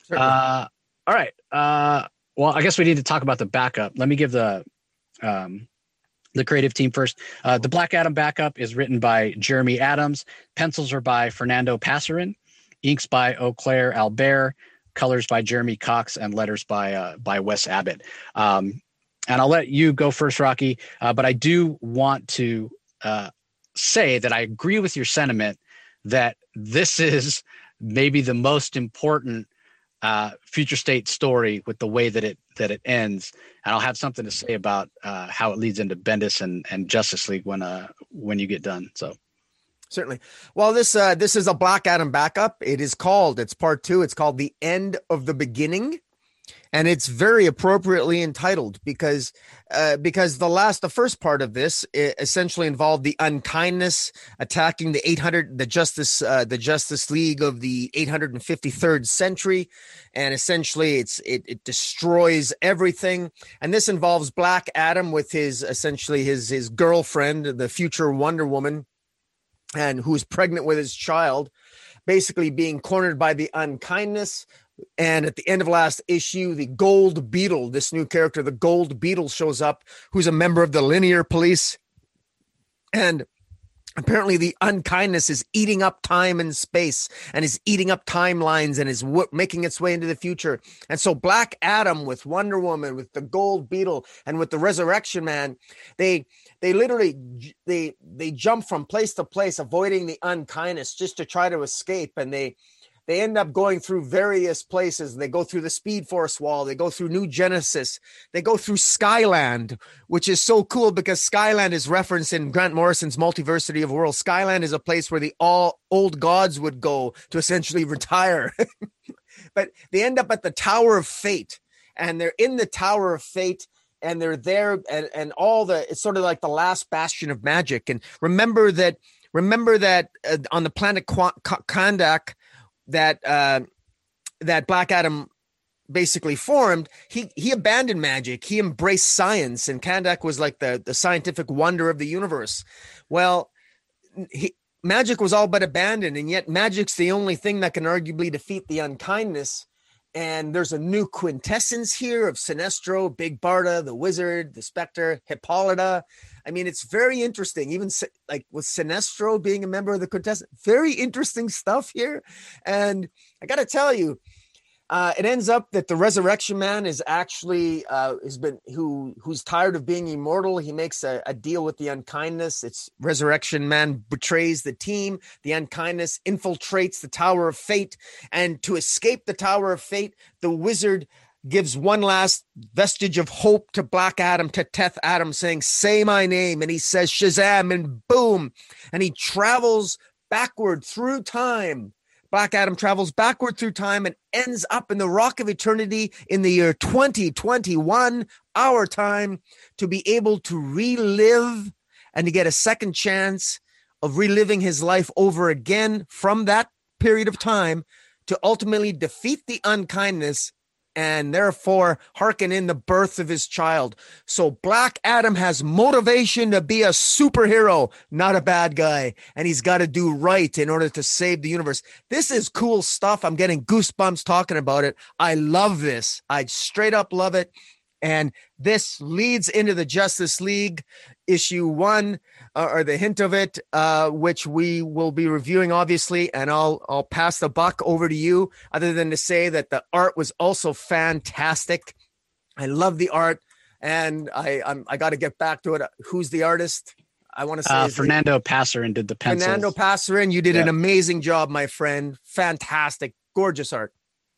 Uh, all right. Uh, Well, I guess we need to talk about the backup. Let me give the um, the creative team first. Uh, the Black Adam backup is written by Jeremy Adams. Pencils are by Fernando Passarin. Inks by Eau Claire Albert. Colors by Jeremy Cox, and letters by uh, by Wes Abbott. Um, and I'll let you go first, Rocky. Uh, but I do want to uh, say that I agree with your sentiment that this is maybe the most important uh, future state story with the way that it that it ends, and I'll have something to say about uh, how it leads into Bendis and, and Justice League when uh when you get done. So certainly. Well, this uh, this is a Black Adam backup. It is called. It's part two. It's called The End of the Beginning. And it's very appropriately entitled because uh, because the last, the first part of this essentially involved the unkindness attacking the eight hundred, the Justice, uh, the Justice League of the eight hundred fifty-third century, and essentially it's it, it destroys everything. And this involves Black Adam with his essentially his his girlfriend, the future Wonder Woman, and who's pregnant with his child, basically being cornered by the unkindness. And at the end of last issue, the Gold Beetle, this new character, the Gold Beetle, shows up, who's a member of the Linear Police. And apparently the unkindness is eating up time and space and is eating up timelines and is w- making its way into the future. And so Black Adam with Wonder Woman, with the Gold Beetle, and with the Resurrection Man, they they literally they they jump from place to place, avoiding the unkindness just to try to escape. And they They end up going through various places. They go through the Speed Force wall. They go through New Genesis. They go through Skyland, which is so cool because Skyland is referenced in Grant Morrison's Multiversity of Worlds. Skyland is a place where the all old gods would go to essentially retire. But they end up at the Tower of Fate, and they're in the Tower of Fate, and they're there, and, and all the, it's sort of like the last bastion of magic. And remember that, remember that uh, on the planet Qu- K- Kandak, that uh, that Black Adam basically formed, he he abandoned magic. He embraced science, and Kandak was like the, the scientific wonder of the universe. Well, he, magic was all but abandoned, and yet magic's the only thing that can arguably defeat the unkindness. And there's a new quintessence here of Sinestro, Big Barda, the Wizard, the Spectre, Hippolyta. I mean, it's very interesting. Even like with Sinestro being a member of the quintessence, very interesting stuff here. And I got to tell you, uh, it ends up that the Resurrection Man is actually uh, has been who who's tired of being immortal. He makes a, a deal with the unkindness. It's Resurrection Man betrays the team. The unkindness infiltrates the Tower of Fate, and to escape the Tower of Fate, the Wizard gives one last vestige of hope to Black Adam, to Teth Adam, saying, "Say my name," and he says Shazam, and boom, and he travels backward through time. Black Adam travels backward through time and ends up in the Rock of Eternity in the year twenty twenty-one, our time, to be able to relive and to get a second chance of reliving his life over again from that period of time to ultimately defeat the unkindness and therefore hearken in the birth of his child. So Black Adam has motivation to be a superhero, not a bad guy. And he's got to do right in order to save the universe. This is cool stuff. I'm getting goosebumps talking about it. I love this. I straight up love it. And this leads into the Justice League issue one, uh, or the hint of it, uh, which we will be reviewing, obviously. And I'll I'll pass the buck over to you, other than to say that the art was also fantastic. I love the art, and I I'm, I got to get back to it. Who's the artist? I want to say uh, Fernando Passarin did the pencils. Fernando Passarin, you did yeah. an amazing job, my friend. Fantastic, gorgeous art.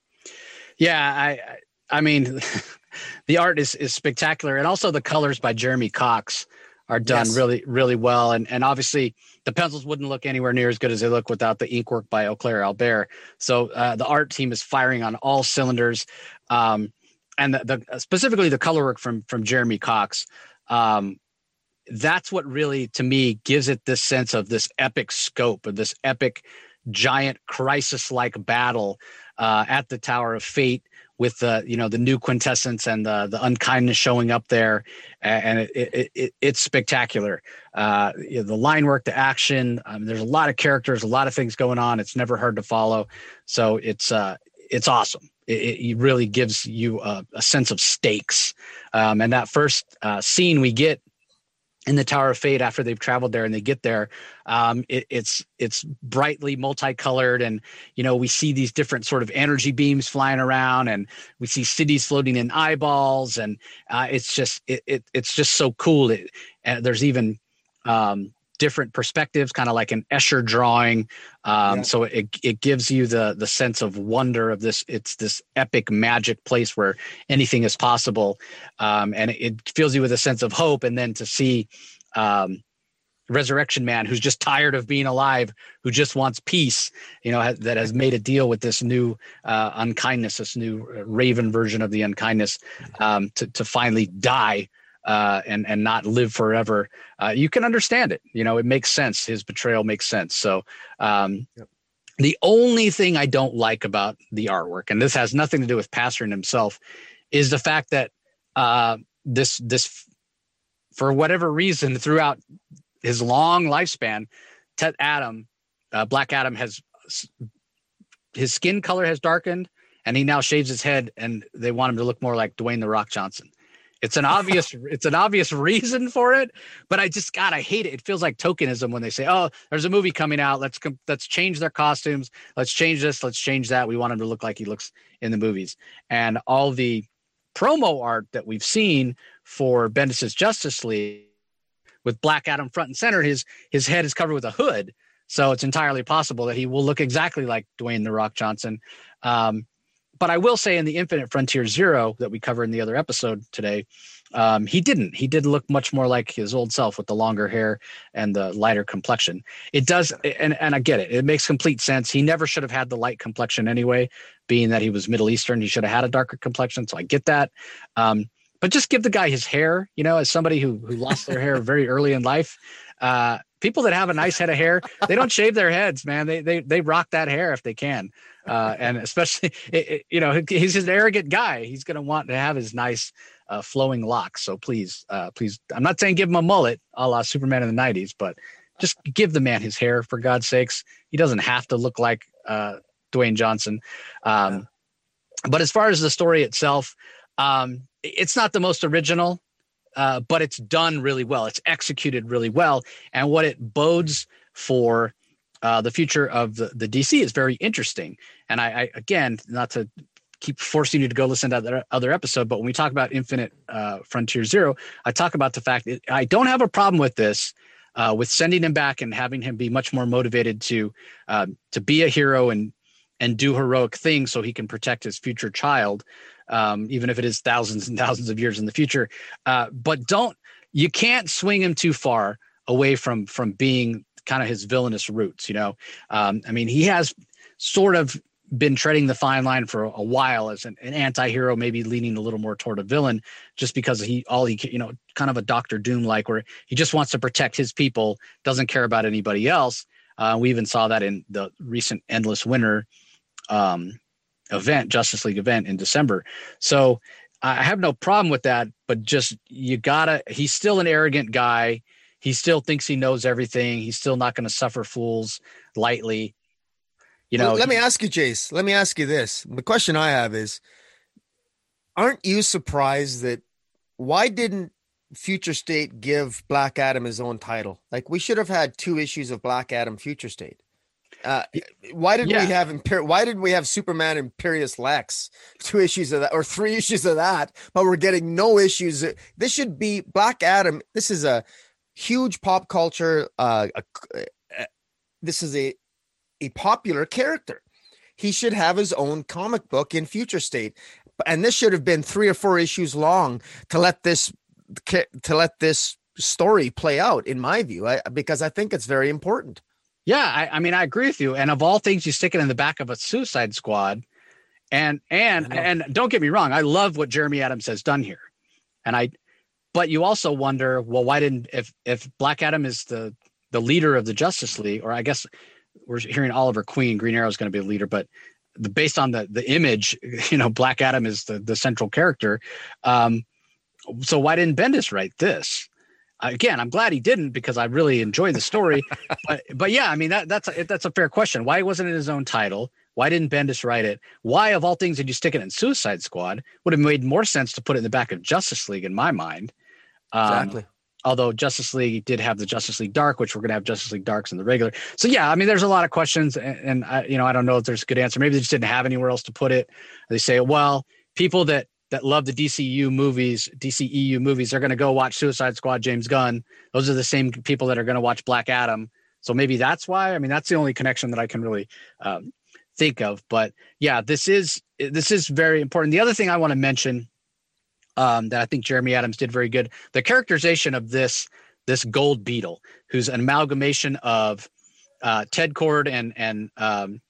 Yeah, I I mean. The art is, is spectacular. And also the colors by Jeremy Cox are done yes. really, really well. And and obviously the pencils wouldn't look anywhere near as good as they look without the ink work by Eau Claire Albert. So uh, the art team is firing on all cylinders. Um, and the, the specifically the color work from, from Jeremy Cox. Um, that's what really, to me, gives it this sense of this epic scope, of this epic giant crisis-like battle uh, at the Tower of Fate, with the, you know, the new quintessence and the the unkindness showing up there, and it, it, it it's spectacular. Uh, you know, the line work, the action. Um, there's a lot of characters, a lot of things going on. It's never hard to follow, so it's uh it's awesome. It, it really gives you a, a sense of stakes. Um, and that first uh, scene we get in the Tower of Fate after they've traveled there and they get there, um, it, it's it's brightly multicolored, and you know we see these different sort of energy beams flying around, and we see cities floating in eyeballs, and uh, it's just it, it it's just so cool. It, uh, there's even um, different perspectives, kind of like an Escher drawing. Um, yeah. So it it gives you the the sense of wonder of this. It's this epic magic place where anything is possible, um, and it, it fills you with a sense of hope. And then to see um, Resurrection Man, who's just tired of being alive, who just wants peace, you know, ha- that has made a deal with this new uh, unkindness, this new Raven version of the unkindness, um, to to finally die. Uh, and and not live forever. Uh, you can understand it. You know, it makes sense. His betrayal makes sense. So um, yep. The only thing I don't like about the artwork, and this has nothing to do with Passarin himself, is the fact that uh, this this for whatever reason throughout his long lifespan, Teth Adam, uh, Black Adam has his skin color has darkened, and he now shaves his head, and they want him to look more like Dwayne the Rock Johnson. It's an obvious, it's an obvious reason for it, but I just, God, I hate it. It feels like tokenism when they say, "Oh, there's a movie coming out. Let's let's change their costumes. Let's change this. Let's change that. We want him to look like he looks in the movies." And all the promo art that we've seen for Bendis's Justice League, with Black Adam front and center, his his head is covered with a hood, so it's entirely possible that he will look exactly like Dwayne the Rock Johnson. Um, But I will say in the Infinite Frontier Zero that we cover in the other episode today, um, he didn't. He did look much more like his old self with the longer hair and the lighter complexion. It does, and, and I get it. It makes complete sense. He never should have had the light complexion anyway, being that he was Middle Eastern. He should have had a darker complexion, so I get that. Um, but just give the guy his hair, you know, as somebody who who lost their hair very early in life. Uh, people that have a nice head of hair, they don't shave their heads, man. They they they rock that hair if they can. Uh, and especially, it, it, you know, he's an arrogant guy. He's going to want to have his nice uh, flowing locks. So please, uh, please, I'm not saying give him a mullet a la Superman in the nineties, but just give the man his hair, for God's sakes. He doesn't have to look like uh, Dwayne Johnson. Um, yeah. But as far as the story itself, um, it's not the most original, uh, but it's done really well. It's executed really well. And what it bodes for Uh, the future of the, the D C is very interesting. And I, I, again, not to keep forcing you to go listen to that other episode, but when we talk about Infinite uh, Frontier Zero, I talk about the fact that I don't have a problem with this, uh, with sending him back and having him be much more motivated to um, to be a hero and and do heroic things so he can protect his future child, um, even if it is thousands and thousands of years in the future. Uh, but don't, you can't swing him too far away from from being kind of his villainous roots, you know. Um, I mean, he has sort of been treading the fine line for a while as an, an anti-hero, maybe leaning a little more toward a villain, just because he all he you know, kind of a Doctor Doom like, where he just wants to protect his people, doesn't care about anybody else. Uh, we even saw that in the recent Endless Winter um, event, Justice League event in December. So I have no problem with that, but just you gotta. He's still an arrogant guy. He still thinks he knows everything. He's still not going to suffer fools lightly. You know, well, let me ask you, Jace, let me ask you this. The question I have is, aren't you surprised that why didn't Future State give Black Adam his own title? Like, we should have had two issues of Black Adam Future State. Uh, why did yeah. we have Imper- why did we have Superman Imperious Lex, two issues of that, or three issues of that, but we're getting no issues? This should be Black Adam. This is a huge pop culture. Uh, uh, this is a a popular character. He should have his own comic book in Future State, and this should have been three or four issues long to let this to let this story play out. In my view, I, because I think it's very important. Yeah, I, I mean, I agree with you. And of all things, you stick it in the back of a Suicide Squad, and and and don't get me wrong, I love what Jeremy Adams has done here, and I. But you also wonder, well, why didn't if if Black Adam is the the leader of the Justice League, or I guess we're hearing Oliver Queen, Green Arrow is going to be the leader, but the, based on the the image, you know, Black Adam is the the central character. Um, so why didn't Bendis write this? Again, I'm glad he didn't, because I really enjoyed the story. but but yeah, I mean that that's a, that's a fair question. Why wasn't it his own title? Why didn't Bendis write it? Why, of all things, did you stick it in Suicide Squad? Would have made more sense to put it in the back of Justice League, in my mind. Um, exactly. Although Justice League did have the Justice League Dark, which we're going to have Justice League Darks in the regular. So yeah, I mean, there's a lot of questions, and, and I, you know, I don't know if there's a good answer. Maybe they just didn't have anywhere else to put it. They say, well, people that that love the D C U movies, D C E U movies, they're going to go watch Suicide Squad, James Gunn. Those are the same people that are going to watch Black Adam. So maybe that's why. I mean, that's the only connection that I can really um, think of. But yeah, this is this is very important. The other thing I want to mention um, that I think Jeremy Adams did very good, the characterization of this this Gold Beetle, who's an amalgamation of uh, Ted Kord and and um,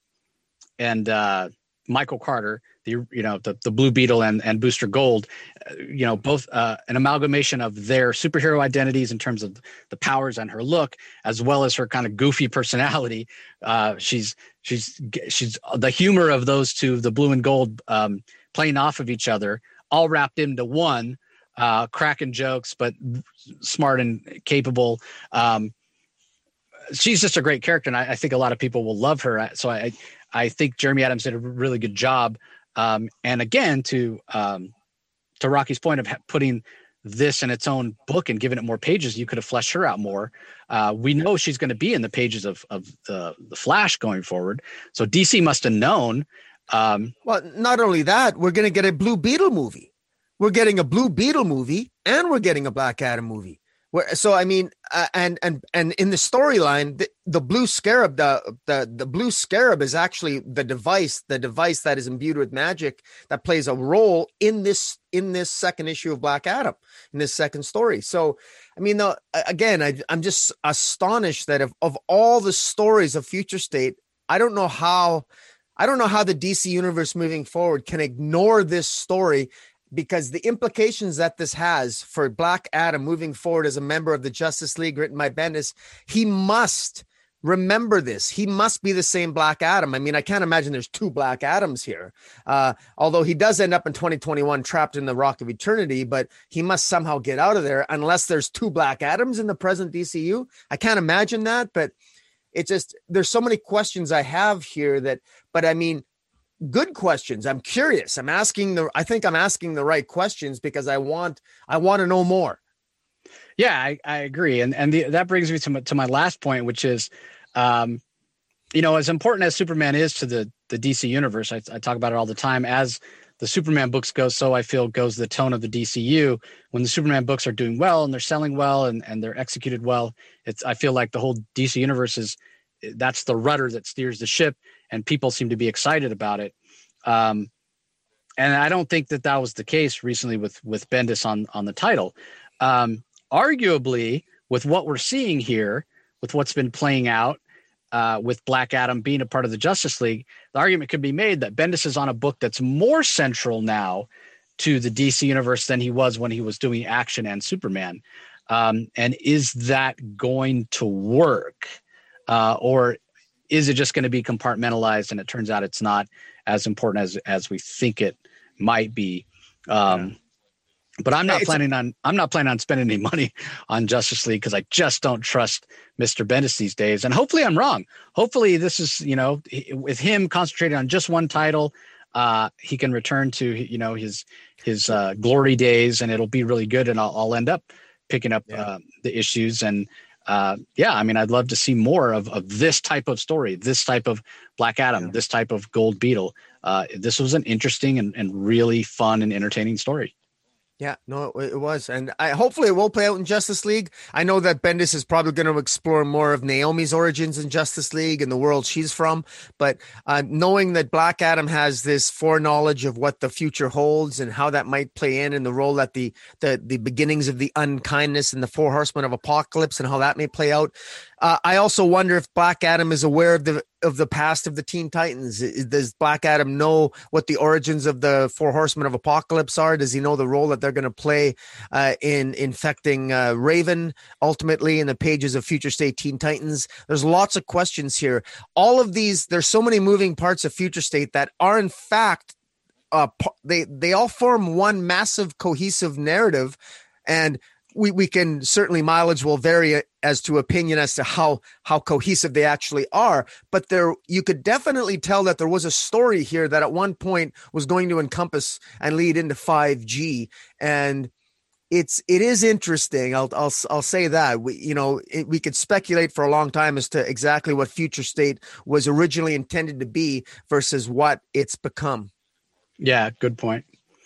and uh, Michael Carter, the you know the the Blue Beetle and and Booster Gold, uh, you know both uh, an amalgamation of their superhero identities in terms of the powers and her look, as well as her kind of goofy personality. Uh, she's she's she's the humor of those two, the Blue and Gold, um, playing off of each other, all wrapped into one, uh, cracking jokes, but smart and capable. Um, she's just a great character, and I, I think a lot of people will love her. So I I think Jeremy Adams did a really good job Um, and again, to um, to Rocky's point of putting this in its own book and giving it more pages, you could have fleshed her out more. Uh, we know she's going to be in the pages of of the the Flash going forward. So D C must have known. Um, well, not only that, we're going to get a Blue Beetle movie. We're getting a Blue Beetle movie, and we're getting a Black Adam movie. Where, so I mean, uh, and and and in the storyline, the, the blue scarab, the the the blue scarab is actually the device, the device that is imbued with magic that plays a role in this in this second issue of Black Adam, in this second story. So, I mean, the, again, I, I'm just astonished that of of all the stories of Future State, I don't know how, I don't know how the D C universe moving forward can ignore this story. Because the implications that this has for Black Adam moving forward as a member of the Justice League written by Bendis, he must remember this. He must be the same Black Adam. I mean, I can't imagine there's two Black Adams here. Uh, although he does end up in twenty twenty-one trapped in the Rock of Eternity, but he must somehow get out of there unless there's two Black Adams in the present D C U. I can't imagine that, but it just, there's so many questions I have here that, but I mean, good questions. I'm curious. I'm asking the, I think I'm asking the right questions because I want, I want to know more. Yeah, I, I agree. And, and the, that brings me to my, to my last point, which is, um, you know, as important as Superman is to the, the D C universe, I, I talk about it all the time, as the Superman books go, so I feel goes the tone of the D C U. When the Superman books are doing well and they're selling well and, and they're executed well, it's, I feel like the whole D C universe is, that's the rudder that steers the ship, and people seem to be excited about it. Um, and I don't think that that was the case recently with, with Bendis on, on the title. Um, arguably, with what we're seeing here, with what's been playing out, uh, with Black Adam being a part of the Justice League, the argument could be made that Bendis is on a book that's more central now to the D C universe than he was when he was doing Action and Superman. Um, and is that going to work? Uh, or is it just going to be compartmentalized and it turns out it's not as important as, as we think it might be? Um, yeah. But I'm not it's planning a- on, I'm not planning on spending any money on Justice League because I just don't trust Mister Bendis these days. And hopefully I'm wrong. Hopefully this is, you know, with him concentrating on just one title, uh, he can return to, you know, his, his uh, glory days, and it'll be really good. And I'll, I'll end up picking up yeah. uh, the issues. And uh, yeah, I mean, I'd love to see more of, of this type of story, this type of Black Adam, yeah. this type of Gold Beetle. Uh, this was an interesting and, and really fun and entertaining story. Yeah, no, it was. And I hopefully it will play out in Justice League. I know that Bendis is probably going to explore more of Naomi's origins in Justice League and the world she's from. But uh, knowing that Black Adam has this foreknowledge of what the future holds and how that might play in in the role that the, the, the beginnings of the unkindness and the Four Horsemen of Apocalypse and how that may play out. Uh, I also wonder if Black Adam is aware of the of the past of the Teen Titans. Does Black Adam know what the origins of the Four Horsemen of Apocalypse are? Does he know the role that they're going to play uh, in infecting uh, Raven ultimately in the pages of Future State Teen Titans? There's lots of questions here. All of these, there's so many moving parts of Future State that are in fact, uh, they they all form one massive cohesive narrative, and we we can certainly mileage will vary as to opinion as to how how cohesive they actually are, but there you could definitely tell that there was a story here that at one point was going to encompass and lead into five G, and it's it is interesting. I'll I'll I'll say that we you know it, we could speculate for a long time as to exactly what Future State was originally intended to be versus what it's become. Yeah, good point.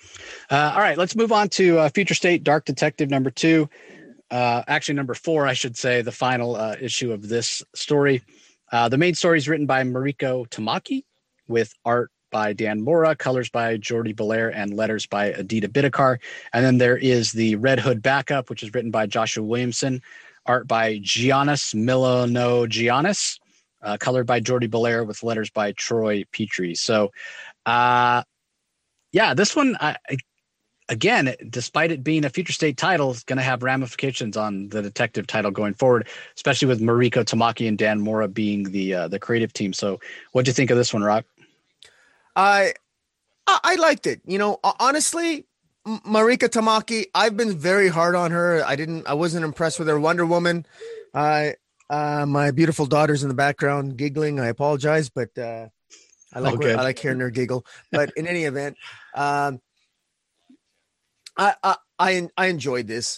Uh, all right, let's move on to uh, Future State Dark Detective number two. Uh, actually, number four, I should say, the final uh, issue of this story. Uh, the main story is written by Mariko Tamaki with art by Dan Mora, colors by Jordi Belair, and letters by Aditya Bidikar. And then there is the Red Hood backup, which is written by Joshua Williamson, art by Giannis Milano Giannis, uh, colored by Jordi Belair, with letters by Troy Petrie. So, uh, yeah, this one, I, I Again, despite it being a Future State title, it's going to have ramifications on the detective title going forward, especially with Mariko Tamaki and Dan Mora being the uh, the creative team. So what do you think of this one, Rock? I I liked it. You know, honestly, Mariko Tamaki, I've been very hard on her. I didn't, I wasn't impressed with her Wonder Woman. I, uh, my beautiful daughter's in the background giggling. I apologize, but uh, I like Oh, what, good. I like hearing her giggle. But in any event, um, I, I I I enjoyed this.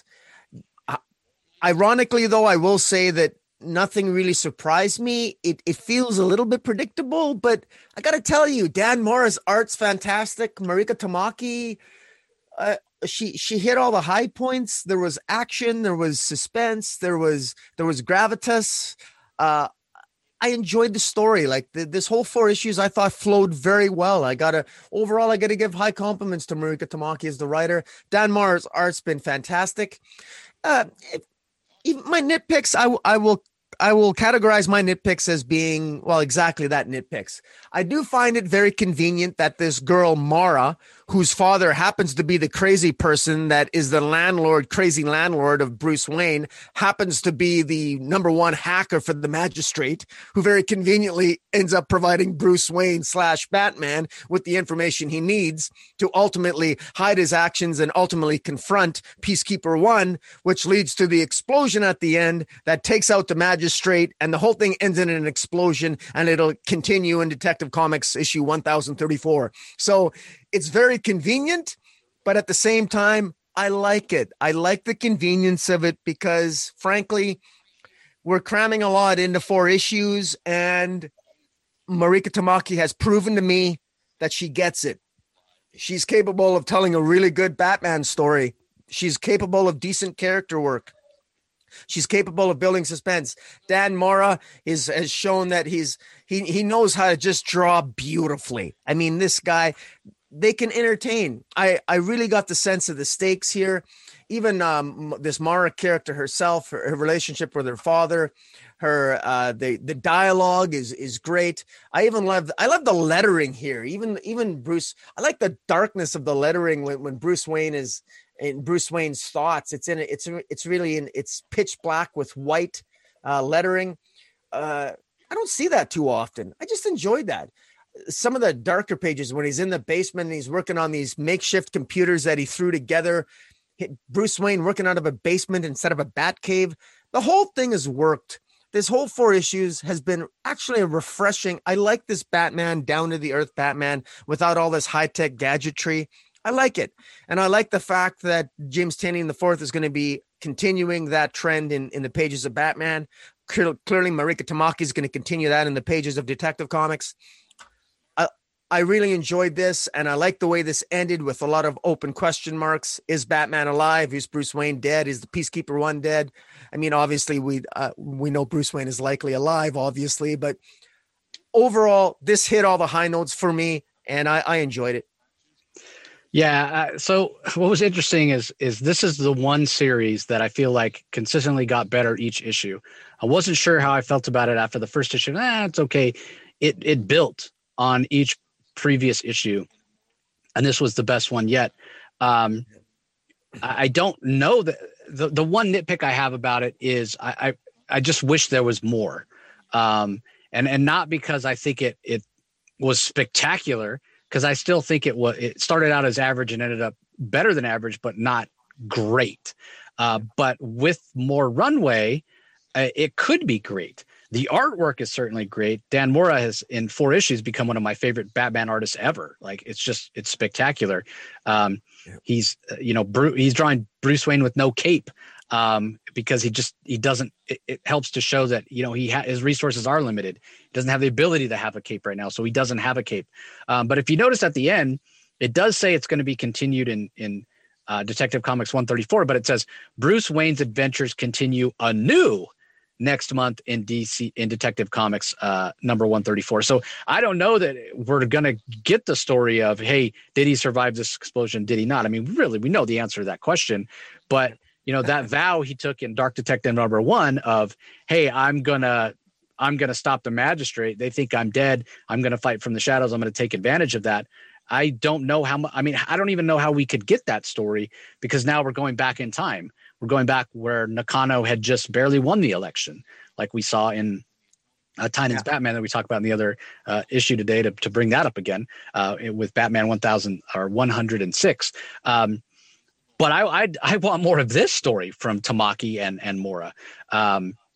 I, ironically, though, I will say that nothing really surprised me. It it feels a little bit predictable, but I got to tell you, Dan Mora's art's fantastic. Marika Tamaki, uh, she she hit all the high points. There was action, there was suspense, there was there was gravitas. Uh, I enjoyed the story. Like the, this whole four issues, I thought flowed very well. I gotta overall, I gotta give high compliments to Marika Tamaki as the writer. Dan Mora's art's been fantastic. Uh, if, if my nitpicks, I I will I will categorize my nitpicks as being, well, exactly that, nitpicks. I do find it very convenient that this girl, Mara, whose father happens to be the crazy person that is the landlord, crazy landlord of Bruce Wayne, happens to be the number one hacker for the Magistrate, who very conveniently ends up providing Bruce Wayne slash Batman with the information he needs to ultimately hide his actions and ultimately confront Peacekeeper One, which leads to the explosion at the end that takes out the Magistrate, and the whole thing ends in an explosion, and it'll continue in Detective Comics issue one thousand thirty-four. So it's very convenient, but at the same time, I like it. I like the convenience of it because, frankly, we're cramming a lot into four issues, and Marika Tamaki has proven to me that she gets it. She's capable of telling a really good Batman story. She's capable of decent character work. She's capable of building suspense. Dan Mora is has shown that he's he he knows how to just draw beautifully. I mean, this guy, they can entertain. I I really got the sense of the stakes here. Even um, this Mara character herself, her, her relationship with her father, her uh, the the dialogue is is great. I even love I love the lettering here. Even even Bruce, I like the darkness of the lettering when, when Bruce Wayne is in Bruce Wayne's thoughts. It's in it's it's really in it's pitch black with white uh, lettering. Uh, I don't see that too often. I just enjoyed that. Some of the darker pages when he's in the basement and he's working on these makeshift computers that he threw together. Bruce Wayne working out of a basement instead of a bat cave. The whole thing has worked. This whole four issues has been actually a refreshing. I like this Batman, down to the earth Batman without all this high tech gadgetry. I like it. And I like the fact that James Tynion the fourth is going to be continuing that trend in, in the pages of Batman. Clearly, Marika Tamaki is going to continue that in the pages of Detective Comics. I, I really enjoyed this, and I like the way this ended with a lot of open question marks. Is Batman alive? Is Bruce Wayne dead? Is the Peacekeeper One dead? I mean, obviously, we uh, we know Bruce Wayne is likely alive, obviously, but overall, this hit all the high notes for me, and I, I enjoyed it. Yeah. Uh, so what was interesting is is this is the one series that I feel like consistently got better each issue. I wasn't sure how I felt about it after the first issue. Ah, it's okay. It it built on each previous issue, and this was the best one yet. Um, I, I don't know that the the one nitpick I have about it is I I, I just wish there was more, um, and and not because I think it it was spectacular. Because I still think it was. It started out as average and ended up better than average, but not great. Uh, but with more runway, uh, it could be great. The artwork is certainly great. Dan Mora has, in four issues, become one of my favorite Batman artists ever. Like it's just, it's spectacular. Um, yeah. He's, uh, you know, Bru- he's drawing Bruce Wayne with no cape um, because he just, he doesn't. It, it helps to show that you know he ha- his resources are limited. He doesn't have the ability to have a cape right now, so he doesn't have a cape. Um, but if you notice at the end, it does say it's going to be continued in in uh, Detective Comics one thirty-four, but it says Bruce Wayne's adventures continue anew next month in D C in Detective Comics uh, number one thirty-four. So I don't know that we're going to get the story of, hey, did he survive this explosion? Did he not? I mean, really, we know the answer to that question, but you know, that vow he took in Dark Detective number one of, hey, I'm going to, I'm going to stop the Magistrate. They think I'm dead. I'm going to fight from the shadows. I'm going to take advantage of that. I don't know how much, I mean, I don't even know how we could get that story because now we're going back in time. We're going back where Nakano had just barely won the election, like we saw in uh, Tynion's yeah. Batman that we talked about in the other uh, issue today to, to bring that up again uh, with Batman one thousand or one hundred six. Um, But I, I I want more of this story from Tamaki and and Mora. Um,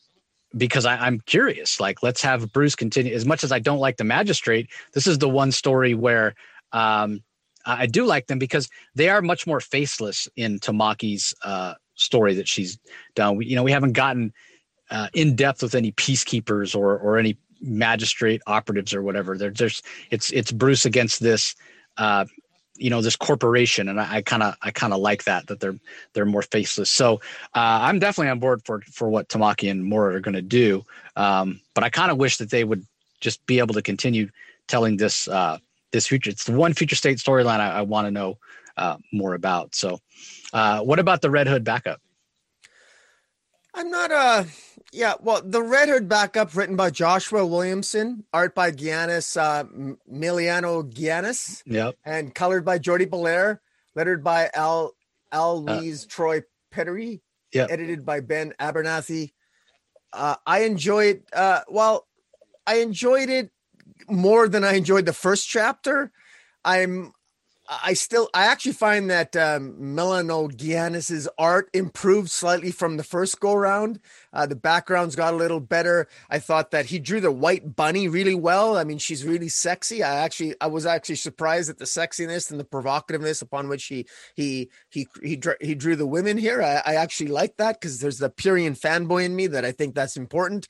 because I, I'm curious. Like, let's have Bruce continue. As much as I don't like the Magistrate, this is the one story where um, I do like them because they are much more faceless in Tamaki's uh, story that she's done. We, you know, we haven't gotten uh, in depth with any peacekeepers or or any magistrate operatives or whatever. There, there's it's it's Bruce against this. Uh, you know, this corporation. And I kind of, I kind of like that, that they're, they're more faceless. So uh, I'm definitely on board for, for what Tamaki and Mora are going to do. Um, but I kind of wish that they would just be able to continue telling this, uh, this future. It's the one future state storyline I, I want to know uh, more about. So uh, what about the Red Hood backup? I'm not uh yeah, well, the Red Hood backup written by Joshua Williamson, art by Giannis uh Miliano Giannis, yep, and colored by Jordi Belair, lettered by Al Al uh, Lees Troy Pettery, yep. edited by Ben Abernathy. Uh I enjoyed uh well, I enjoyed it more than I enjoyed the first chapter. I'm I still, I actually find that um, Milano Giannis's art improved slightly from the first go round. Uh, the backgrounds got a little better. I thought that he drew the white bunny really well. I mean, she's really sexy. I actually, I was actually surprised at the sexiness and the provocativeness upon which he he he he, drew, he drew the women here. I, I actually like that because there's the Purian fanboy in me that I think that's important.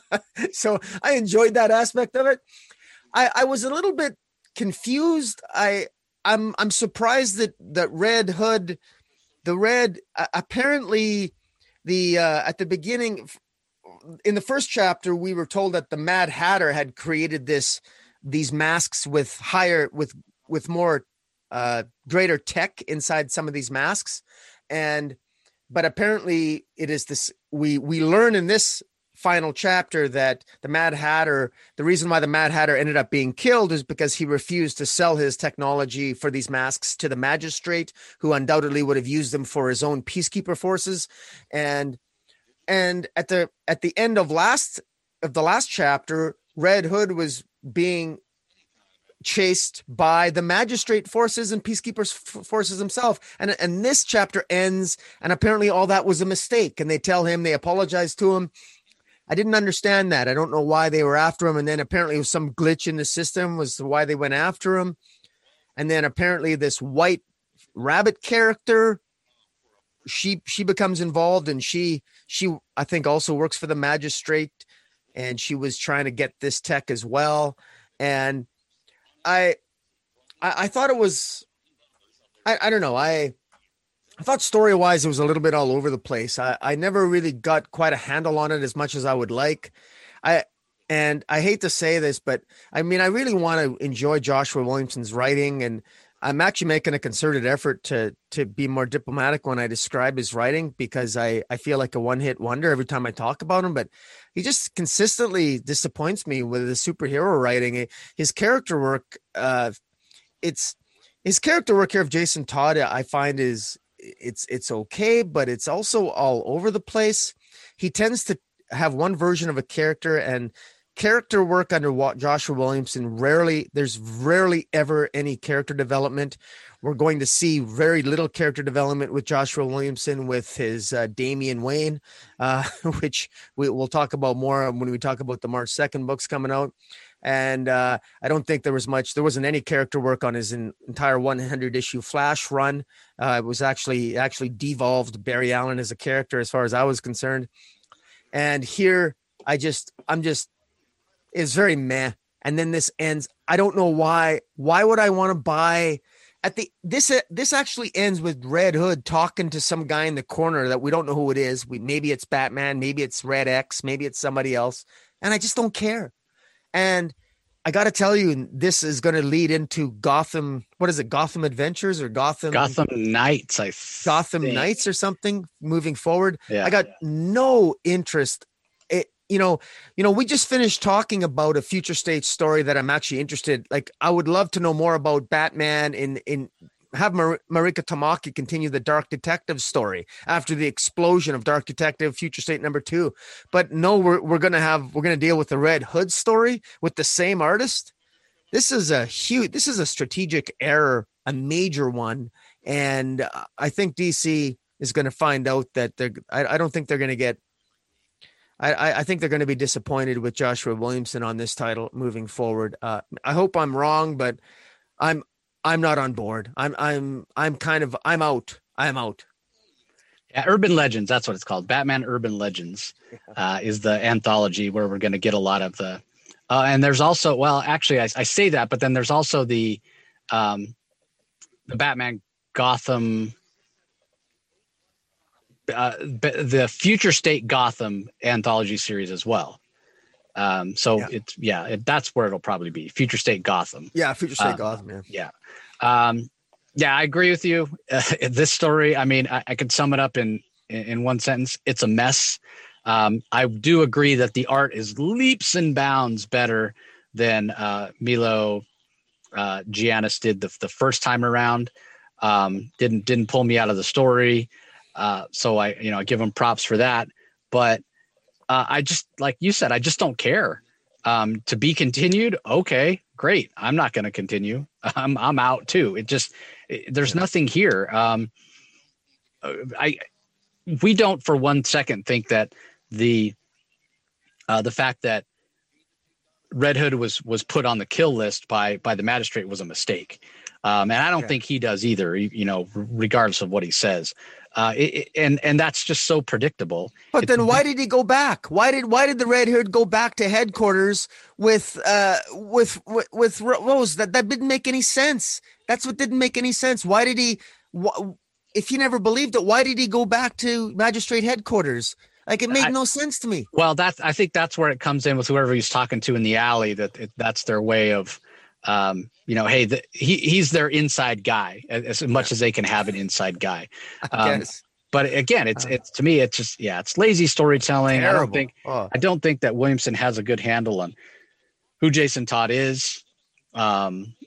So I enjoyed that aspect of it. I, I was a little bit confused. I. I'm I'm surprised that that Red Hood, the Red uh, apparently the uh, at the beginning in the first chapter we were told that the Mad Hatter had created this these masks with higher with with more uh, greater tech inside some of these masks, and but apparently it is this we we learn in this final chapter that the Mad Hatter, the reason why the Mad Hatter ended up being killed is because he refused to sell his technology for these masks to the Magistrate, who undoubtedly would have used them for his own peacekeeper forces. And and at the at the end of last of the last chapter, Red Hood was being chased by the Magistrate forces and peacekeepers forces himself. And, and this chapter ends, and apparently all that was a mistake. And they tell him, they apologize to him. I didn't understand that. I don't know why they were after him. And then apparently it was some glitch in the system was why they went after him. And then apparently this white rabbit character, she, she becomes involved, and she, she, I think also works for the Magistrate, and she was trying to get this tech as well. And I, I, I thought it was, I, I don't know. I, I thought story-wise it was a little bit all over the place. I, I never really got quite a handle on it as much as I would like. I and I hate to say this, but I mean, I really want to enjoy Joshua Williamson's writing, and I'm actually making a concerted effort to to be more diplomatic when I describe his writing, because I, I feel like a one-hit wonder every time I talk about him, but he just consistently disappoints me with the superhero writing. His character work, uh, it's his character work here of Jason Todd, I find is it's it's okay, but it's also all over the place. He tends to have one version of a character, and character work under Joshua Williamson rarely there's rarely ever any character development. We're going to see very little character development with Joshua Williamson with his uh, Damian Wayne, uh, which we, we'll talk about more when we talk about the March second books coming out. And uh, I don't think there was much, there wasn't any character work on his in, entire one hundred issue Flash run. Uh, it was actually, actually devolved Barry Allen as a character as far as I was concerned. And here I just, I'm just, it's very meh. And then this ends. I don't know why, why would I want to buy at the, this, uh, this actually ends with Red Hood talking to some guy in the corner that we don't know who it is. We, maybe it's Batman, maybe it's Red X, maybe it's somebody else. And I just don't care. And I got to tell you, this is going to lead into Gotham. What is it? Gotham Adventures or Gotham? Gotham Knights, I Gotham think. Knights or something moving forward. Yeah. I got no interest. It, you know, you know, we just finished talking about a future state story that I'm actually interested. Like, I would love to know more about Batman in, in, have Mar- Marika Tamaki continue the Dark Detective story after the explosion of Dark Detective Future State number two. But no, we're, we're going to have, we're going to deal with the Red Hood story with the same artist. This is a huge, this is a strategic error, a major one. And I think D C is going to find out that they're, I, I don't think they're going to get, I, I, I think they're going to be disappointed with Joshua Williamson on this title moving forward. Uh, I hope I'm wrong, but I'm I'm not on board. I'm I'm I'm kind of I'm out. I'm out. Yeah, Urban Legends, that's what it's called. Batman Urban Legends uh, is the anthology where we're going to get a lot of the. Uh, and there's also, well, actually, I, I say that, but then there's also the um, the Batman Gotham, uh, the Future State Gotham anthology series as well. Um, so yeah. it's yeah, it, that's where it'll probably be Future State Gotham. Yeah, Future State um, Gotham. Yeah, yeah. Um, Yeah, I agree with you. Uh, this story, I mean, I, I could sum it up in, in, in one sentence. It's a mess. Um, I do agree that the art is leaps and bounds better than uh, Milo uh, Giannis did the, the first time around. Um, didn't didn't pull me out of the story. Uh, so I, you know, I give him props for that. But uh, I just, like you said, I just don't care. Um, to be continued. Okay, great. I'm not going to continue. I'm I'm out too. It just it, there's yeah. nothing here. Um, I we don't for one second think that the uh, the fact that Red Hood was was put on the kill list by by the magistrate was a mistake. Um, and I don't yeah. think he does either. You know, regardless of what he says. Uh, it, and and that's just so predictable. But it, then why did he go back? Why did why did the Red Hood go back to headquarters with uh with with, with Rose? That that didn't make any sense. That's what didn't make any sense. Why did he? Wh- if he never believed it, why did he go back to magistrate headquarters? Like it made I, no sense to me. Well, that's I think that's where it comes in with whoever he's talking to in the alley. That it, that's their way of. Um, you know, hey, the, he he's their inside guy as, as much as they can have an inside guy. Um, but again, it's it's to me, it's just yeah, it's lazy storytelling. Terrible. I don't think oh. I don't think that Williamson has a good handle on who Jason Todd is. Um,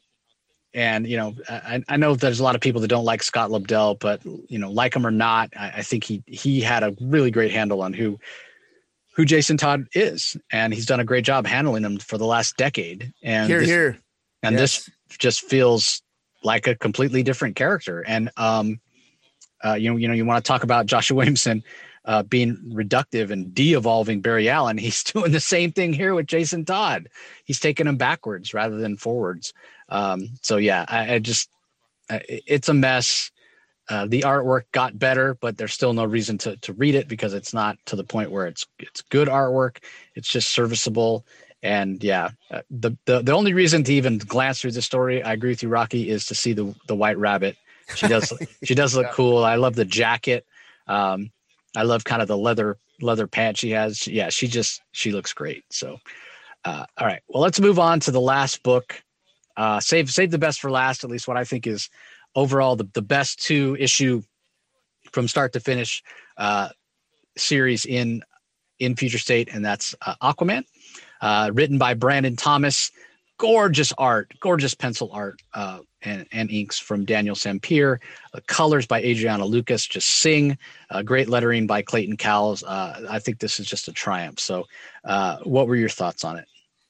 and you know, I, I know there's a lot of people that don't like Scott Lobdell, but you know, like him or not, I, I think he he had a really great handle on who who Jason Todd is, and he's done a great job handling him for the last decade. And here, this, here. And yes. this just feels like a completely different character. And, um, uh, you know, you know, you want to talk about Joshua Williamson uh, being reductive and de-evolving Barry Allen. He's doing the same thing here with Jason Todd. He's taking him backwards rather than forwards. Um, so, yeah, I, I just uh, it's a mess. Uh, the artwork got better, but there's still no reason to to read it because it's not to the point where it's it's good artwork. It's just serviceable. And yeah, uh, the, the the only reason to even glance through the story, I agree with you, Rocky, is to see the the White Rabbit. She does she does look cool. I love the jacket. Um, I love kind of the leather leather pants she has. Yeah, she just she looks great. So, uh, all right, well, let's move on to the last book. Uh, save save the best for last. At least what I think is overall the the best two issue from start to finish uh, series in in Future State, and that's uh, Aquaman. Uh, written by Brandon Thomas, gorgeous art, gorgeous pencil art uh, and, and inks from Daniel Sampier, uh, colors by Adriana Lucas, just sing, uh, great lettering by Clayton Cowles. Uh, I think this is just a triumph. So uh, what were your thoughts on it?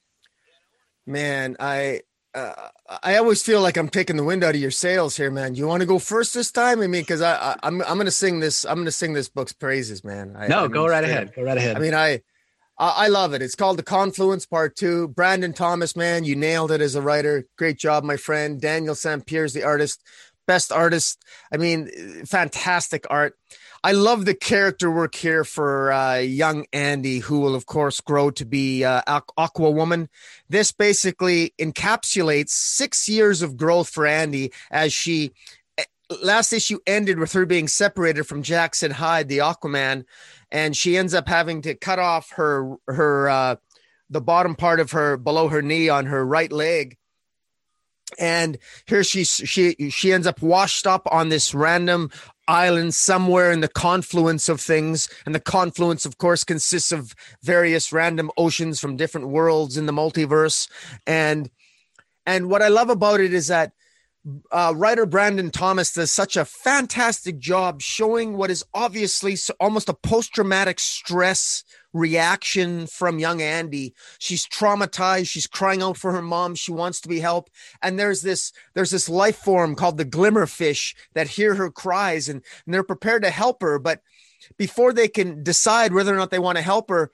Man, I uh, I always feel like I'm taking the wind out of your sails here, man. You want to go first this time? I mean, because I, I I'm I'm gonna sing this. I'm gonna sing this book's praises, man. I, no, I mean, go right ahead. Go right ahead. I mean, I. I love it. It's called The Confluence Part Two. Brandon Thomas, man, you nailed it as a writer. Great job, my friend. Daniel Sampier's the artist, best artist. I mean, fantastic art. I love the character work here for uh, young Andy, who will, of course, grow to be uh, Aqua Woman. This basically encapsulates six years of growth for Andy as she. Last issue ended with her being separated from Jackson Hyde, the Aquaman, and she ends up having to cut off her her uh, the bottom part of her below her knee on her right leg. And here she she she ends up washed up on this random island somewhere in the confluence of things. And the confluence, of course, consists of various random oceans from different worlds in the multiverse. And and what I love about it is that Uh, writer Brandon Thomas does such a fantastic job showing what is obviously so, almost a post-traumatic stress reaction from young Andy. She's traumatized. She's crying out for her mom. She wants to be helped. And there's this, there's this life form called the glimmerfish that hear her cries and, and they're prepared to help her. But before they can decide whether or not they want to help her,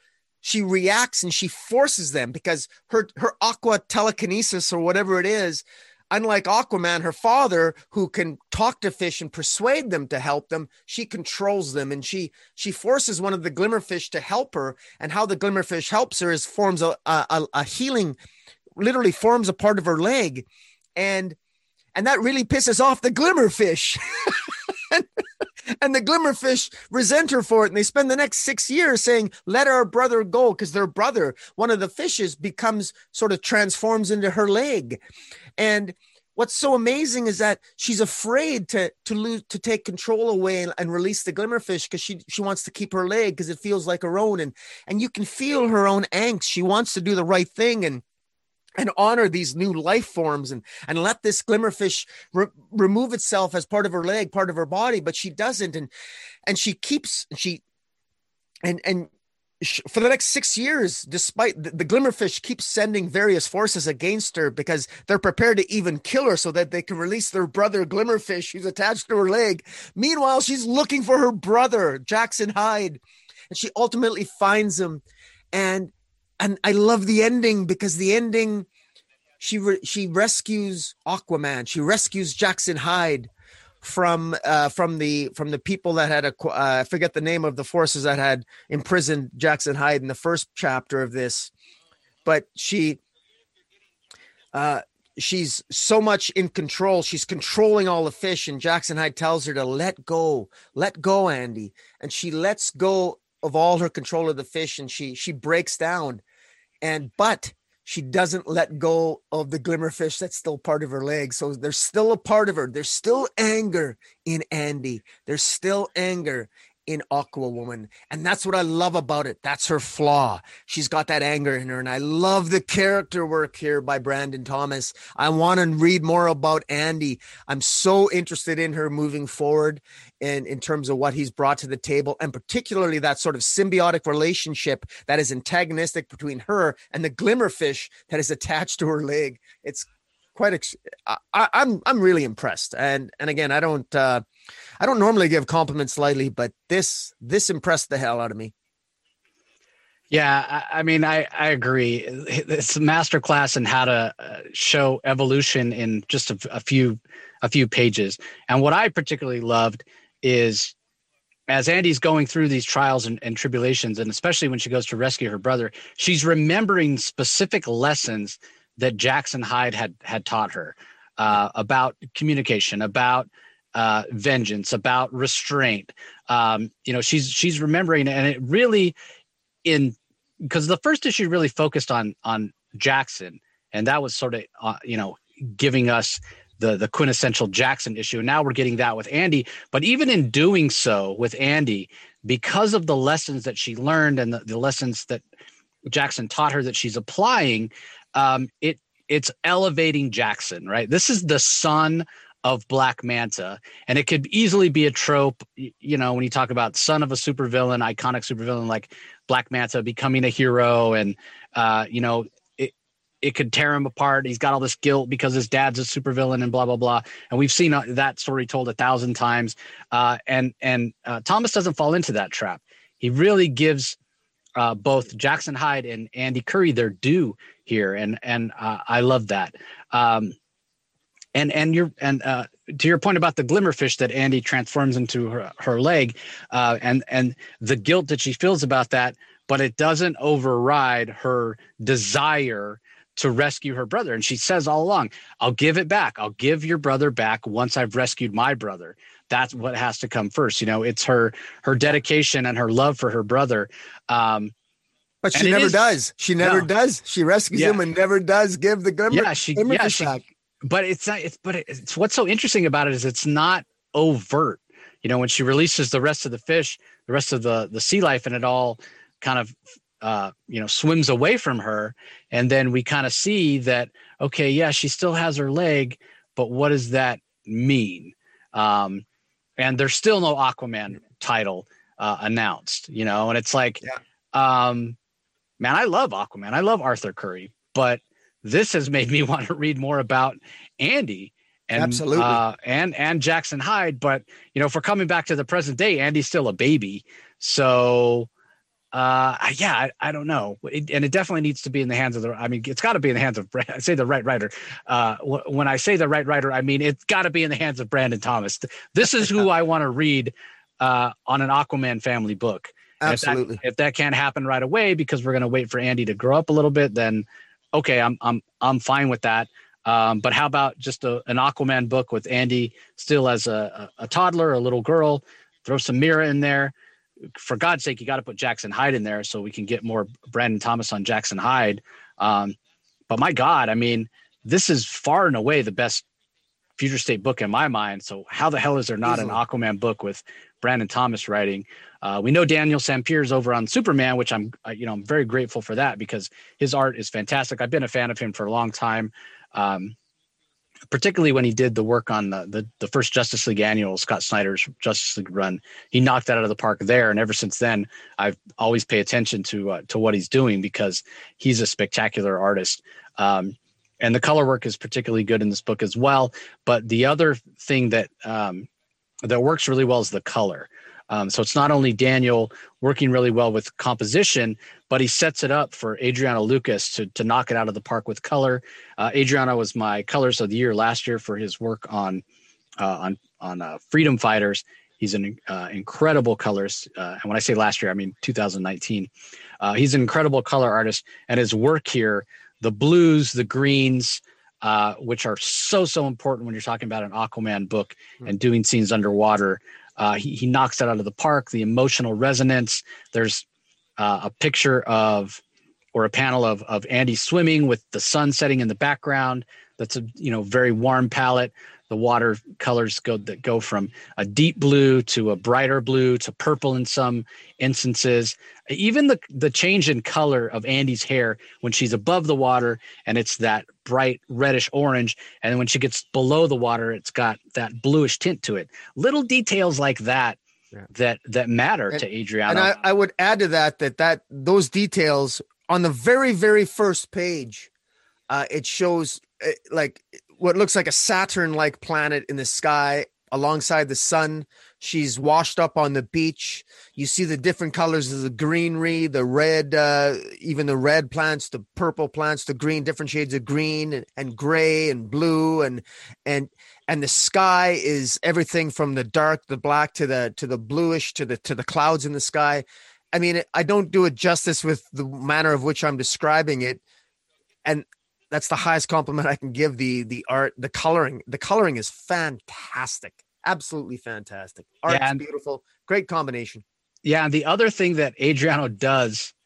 she reacts and she forces them because her, her aqua telekinesis or whatever it is, unlike Aquaman, her father, who can talk to fish and persuade them to help them, she controls them, and she she forces one of the glimmerfish to help her. And how the glimmerfish helps her is forms a a, a healing, literally forms a part of her leg, and and that really pisses off the glimmerfish. and, and the glimmerfish resent her for it, and they spend the next six years saying, "Let our brother go," because their brother, one of the fishes, becomes sort of transforms into her leg. And what's so amazing is that she's afraid to to lose to take control away and, and release the glimmerfish because she she wants to keep her leg because it feels like her own, and and you can feel her own angst. She wants to do the right thing and and honor these new life forms and and let this glimmerfish re- remove itself as part of her leg, part of her body, but she doesn't, and and she keeps she and and. For the next six years, despite the, the glimmerfish keeps sending various forces against her because they're prepared to even kill her so that they can release their brother glimmerfish who's attached to her leg. Meanwhile, she's looking for her brother, Jackson Hyde, and she ultimately finds him. And and I love the ending because the ending, she re, she rescues Aquaman. She rescues Jackson Hyde from uh, from the from the people that had a uh, I forget the name of the forces that had imprisoned Jackson Hyde in the first chapter of this, but she uh, she's so much in control. She's controlling all the fish, and Jackson Hyde tells her to let go, let go, Andy, and she lets go of all her control of the fish, and she she breaks down, and but. She doesn't let go of the glimmerfish that's still part of her leg. So there's still a part of her. There's still anger in Andy. There's still anger in Aquawoman. And that's what I love about it. That's her flaw. She's got that anger in her. And I love the character work here by Brandon Thomas. I want to read more about Andy. I'm so interested in her moving forward in, in terms of what he's brought to the table, and particularly that sort of symbiotic relationship that is antagonistic between her and the glimmerfish that is attached to her leg. It's quite, ex- I, I, I'm, I'm really impressed. And, and again, I don't, uh, I don't normally give compliments lightly, but this this impressed the hell out of me. Yeah, I, I mean, I, I agree. It's a masterclass in how to uh, show evolution in just a, a few a few pages. And what I particularly loved is as Andy's going through these trials and, and tribulations, and especially when she goes to rescue her brother, she's remembering specific lessons that Jackson Hyde had had taught her uh, about communication, about uh, vengeance, about restraint. Um, you know, she's she's remembering, and it really in because the first issue really focused on on Jackson, and that was sort of uh, you know giving us the the quintessential Jackson issue. And now we're getting that with Andy. But even in doing so with Andy, because of the lessons that she learned and the, the lessons that Jackson taught her that she's applying, um, it it's elevating Jackson, right? This is the son of Black Manta, and it could easily be a trope, you know, when you talk about son of a supervillain, iconic supervillain like Black Manta becoming a hero, and uh, you know, it it could tear him apart. He's got all this guilt because his dad's a supervillain and blah blah blah. And we've seen that story told a thousand times. Uh, and and uh, Thomas doesn't fall into that trap. He really gives uh, both Jackson Hyde and Andy Curry their due here, and and uh, I love that. Um, And and you're and uh, to your point about the glimmerfish that Andy transforms into her, her leg, uh, and and the guilt that she feels about that, but it doesn't override her desire to rescue her brother. And she says all along, "I'll give it back. I'll give your brother back once I've rescued my brother." That's what has to come first. You know, it's her her dedication and her love for her brother. Um, but she never is, does. She never no. does. She rescues yeah. him and never does give the glimmer, yeah, she, glimmerfish yeah, she, back. But it's not. It's but it's what's so interesting about it is it's not overt. You know, when she releases the rest of the fish, the rest of the the sea life, and it all kind of uh, you know swims away from her, and then we kind of see that okay, yeah, she still has her leg, but what does that mean? Um, and there's still no Aquaman title uh, announced. You know, and it's like, yeah. um, man, I love Aquaman. I love Arthur Curry, but this has made me want to read more about Andy and Absolutely. Uh, and and Jackson Hyde. But you know, if we're coming back to the present day, Andy's still a baby. So Uh, yeah, I, I don't know. It, and it definitely needs to be in the hands of the, I mean, it's got to be in the hands of, I say the right writer. Uh, w- when I say the right writer, I mean, it's got to be in the hands of Brandon Thomas. This is who I want to read uh, on an Aquaman family book. Absolutely. If that, if that can't happen right away because we're going to wait for Andy to grow up a little bit, then okay, I'm I'm I'm fine with that. Um, but how about just a, an Aquaman book with Andy still as a, a, a toddler, a little girl? Throw some Mira in there. For God's sake, you got to put Jackson Hyde in there so we can get more Brandon Thomas on Jackson Hyde. Um, but my God, I mean, this is far and away the best Future State book in my mind. So how the hell is there not Easily. an Aquaman book with Brandon Thomas writing? Uh, we know Daniel Sampere is over on Superman, which I'm, you know, I'm very grateful for that because his art is fantastic. I've been a fan of him for a long time. Um, particularly when he did the work on the, the, the first Justice League annual, Scott Snyder's Justice League run. He knocked that out of the park there. And ever since then, I've always pay attention to, uh, to what he's doing because he's a spectacular artist. Um, and the color work is particularly good in this book as well. But the other thing that, um, that works really well is the color. Um, so it's not only Daniel working really well with composition, but he sets it up for Adriano Lucas to to knock it out of the park with color. Uh, Adriano was my colors of the year last year for his work on uh, on on uh, Freedom Fighters. He's an uh, incredible colorist, uh, and when I say last year, I mean two thousand nineteen. Uh, he's an incredible color artist, and his work here, the blues, the greens, uh, which are so so important when you're talking about an Aquaman book mm-hmm. and doing scenes underwater. Uh, he, he knocks that out of the park. The emotional resonance. There's uh, a picture of, or a panel of of Andy swimming with the sun setting in the background. That's a you know very warm palette. The water colors go that go from a deep blue to a brighter blue to purple in some instances. Even the the change in color of Andy's hair when she's above the water and it's that bright reddish orange, and then when she gets below the water, it's got that bluish tint to it. Little details like that yeah. that that matter and, to Adriano. And I, I would add to that that that those details on the very very first page, uh, it shows uh, like what looks like a Saturn-like planet in the sky alongside the sun. She's washed up on the beach. You see the different colors of the greenery, the red, uh, even the red plants, the purple plants, the green, different shades of green and, and gray and blue. And, and, and the sky is everything from the dark, the black to the, to the bluish, to the, to the clouds in the sky. I mean, I don't do it justice with the manner of which I'm describing it. And that's the highest compliment I can give the, the art, the coloring, the coloring is fantastic. Absolutely fantastic. Art's yeah, and, beautiful. Great combination. Yeah. And the other thing that Adriano does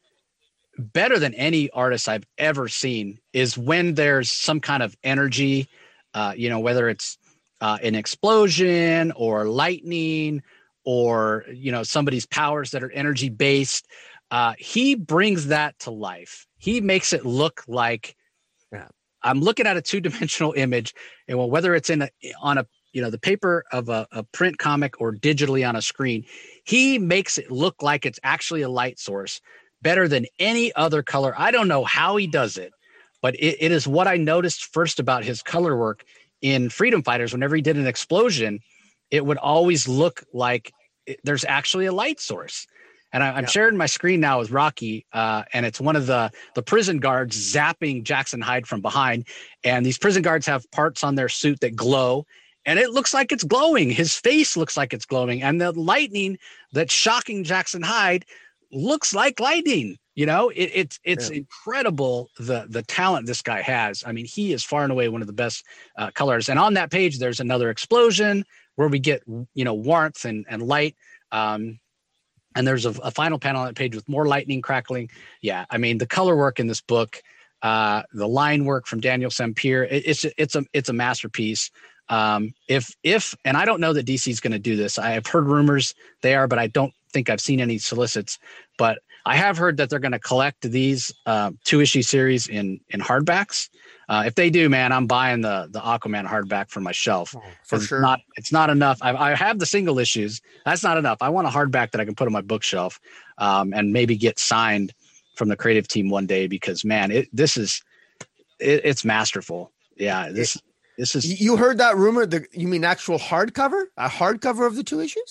better than any artist I've ever seen is when there's some kind of energy, uh, you know, whether it's uh, an explosion or lightning or, you know, somebody's powers that are energy based. Uh, he brings that to life. He makes it look like yeah. I'm looking at a two-dimensional image, and well, whether it's in a, on a, you know, the paper of a, a print comic or digitally on a screen, he makes it look like it's actually a light source better than any other color. I don't know how he does it, but it, it is what I noticed first about his color work in Freedom Fighters. Whenever he did an explosion, it would always look like it, there's actually a light source. And I, I'm yeah. sharing my screen now with Rocky, uh, and it's one of the, the prison guards zapping Jackson Hyde from behind. And these prison guards have parts on their suit that glow, and it looks like it's glowing. His face looks like it's glowing. And the lightning that's shocking Jackson Hyde looks like lightning. You know, it, it's it's yeah. incredible the the talent this guy has. I mean, he is far and away one of the best uh, colors. And on that page, there's another explosion where we get, you know, warmth and, and light. Um, And there's a, a final panel on that page with more lightning crackling. Yeah, I mean, the color work in this book, uh, the line work from Daniel Sampere, it, it's it's a it's a masterpiece. Um, if if and I don't know that D C is going to do this. I have heard rumors they are, but I don't think I've seen any solicits. But I have heard that they're going to collect these uh, two issue series in in hardbacks. Uh, if they do, man, I'm buying the the Aquaman hardback for my shelf. Oh, for sure. It's not, it's not enough. I, I have the single issues. That's not enough. I want a hardback that I can put on my bookshelf um, and maybe get signed from the creative team one day because, man, it this is it, it's masterful. Yeah, this it, this is. You heard that rumor? The, you mean actual hardcover? A hardcover of the two issues?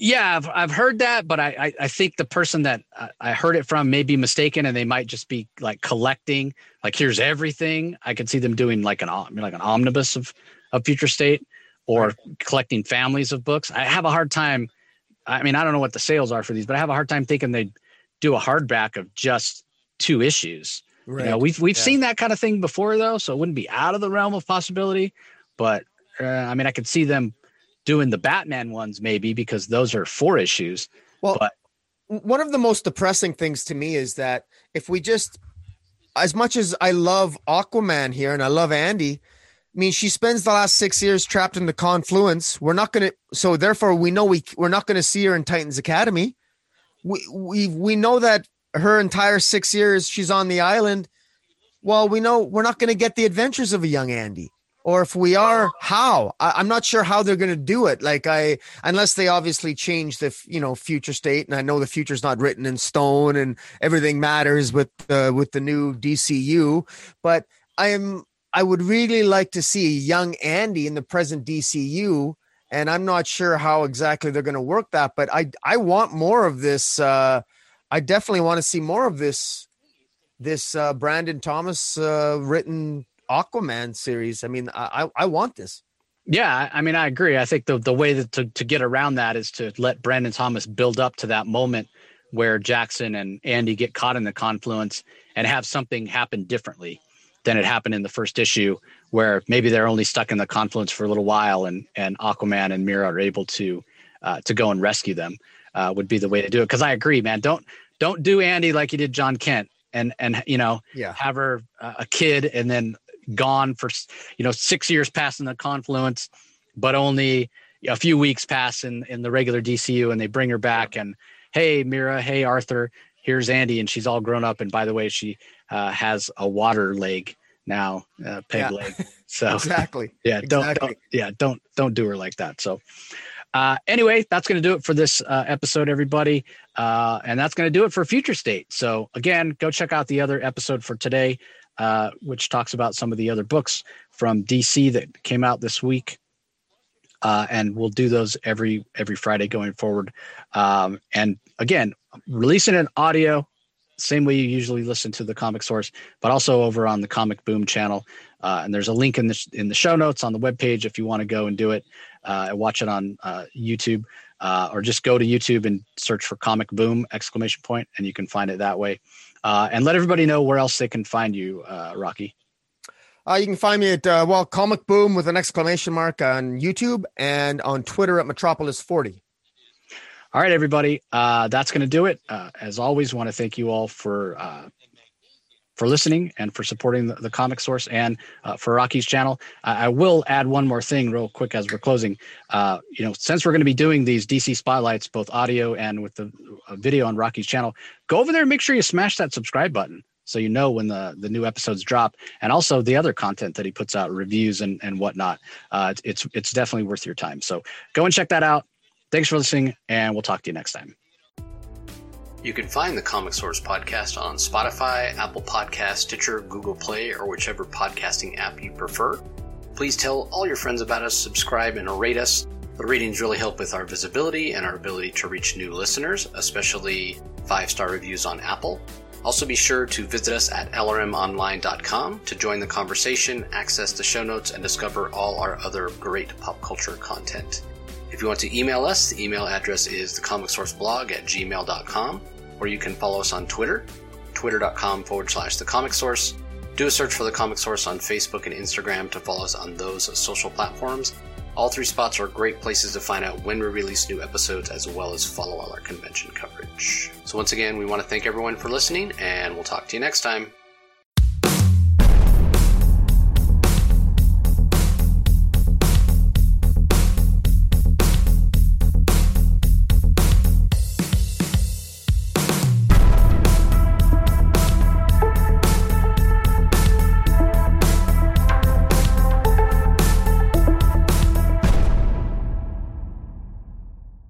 Yeah, I've, I've heard that, but I, I, I think the person that I heard it from may be mistaken, and they might just be like collecting, like here's everything. I could see them doing like an like an omnibus of, of Future State, or right. collecting families of books. I have a hard time. I mean, I don't know what the sales are for these, but I have a hard time thinking they'd do a hardback of just two issues. Right. You know, we've we've yeah. seen that kind of thing before, though, so it wouldn't be out of the realm of possibility. But uh, I mean, I could see them doing the Batman ones maybe, because those are four issues. Well, but one of the most depressing things to me is that if we just, as much as I love Aquaman here and I love Andy, I mean, she spends the last six years trapped in the Confluence. We're not going to, so therefore we know we, we're not going to see her in Titans Academy. We, we, we know that her entire six years she's on the island. Well, we know we're not going to get the adventures of a young Andy. Or if we are, how? I, I'm not sure how they're going to do it. Like I, unless they obviously change the, you know, Future State, and I know the future's not written in stone, and everything matters with the with the new D C U. But I am, I would really like to see a young Andy in the present D C U, and I'm not sure how exactly they're going to work that. But I, I want more of this. Uh, I definitely want to see more of this, this uh, Brandon Thomas uh, written Aquaman series. I mean, I I want this. Yeah, I mean, I agree. I think the the way that to, to get around that is to let Brandon Thomas build up to that moment where Jackson and Andy get caught in the Confluence, and have something happen differently than it happened in the first issue, where maybe they're only stuck in the Confluence for a little while, and and Aquaman and Mera are able to uh, to go and rescue them. Uh, would be the way to do it. Because I agree, man. Don't don't do Andy like you did John Kent, and and you know yeah. have her uh, a kid and then gone for, you know, six years past in the Confluence, but only a few weeks pass in, in the regular D C U, and they bring her back and, hey, Mera, hey, Arthur, here's Andy. And she's all grown up. And by the way, she uh, has a water leg now, uh, peg yeah. leg. So exactly. yeah, don't, exactly. don't, yeah, don't, don't do her like that. So uh, anyway, that's going to do it for this uh, episode, everybody. Uh, and that's going to do it for Future State. So again, go check out the other episode for today, Uh, which talks about some of the other books from D C that came out this week. Uh, and we'll do those every every Friday going forward. Um, and again, releasing an audio, same way you usually listen to the Comic Source, but also over on the Comic Boom channel. Uh, and there's a link in the in the show notes on the webpage if you want to go and do it uh, and watch it on uh, YouTube, uh, or just go to YouTube and search for Comic Boom exclamation point, and you can find it that way. Uh, and let everybody know where else they can find you, uh, Rocky. Uh, you can find me at, uh, well, Comic Boom with an exclamation mark on YouTube, and on Twitter at Metropolis forty. All right, everybody. Uh, that's going to do it. Uh, as always, want to thank you all for uh, for listening and for supporting the, the Comic Source, and uh, for Rocky's channel. I, I will add one more thing real quick as we're closing. Uh, you know, since we're going to be doing these D C spotlights, both audio and with the uh, video on Rocky's channel, go over there and make sure you smash that subscribe button so you know when the, the new episodes drop, and also the other content that he puts out, reviews and, and whatnot. Uh, it's, it's definitely worth your time. So go and check that out. Thanks for listening, and we'll talk to you next time. You can find the Comic Source podcast on Spotify, Apple Podcasts, Stitcher, Google Play, or whichever podcasting app you prefer. Please tell all your friends about us, subscribe, and rate us. The ratings really help with our visibility and our ability to reach new listeners, especially five-star reviews on Apple. Also be sure to visit us at L R M online dot com to join the conversation, access the show notes, and discover all our other great pop culture content. If you want to email us, the email address is thecomicsourceblog at gmail dot com, or you can follow us on Twitter, twitter.com forward slash the Comic Source. Do a search for the Comic Source on Facebook and Instagram to follow us on those social platforms. All three spots are great places to find out when we release new episodes, as well as follow all our convention coverage. So once again, we want to thank everyone for listening, and we'll talk to you next time.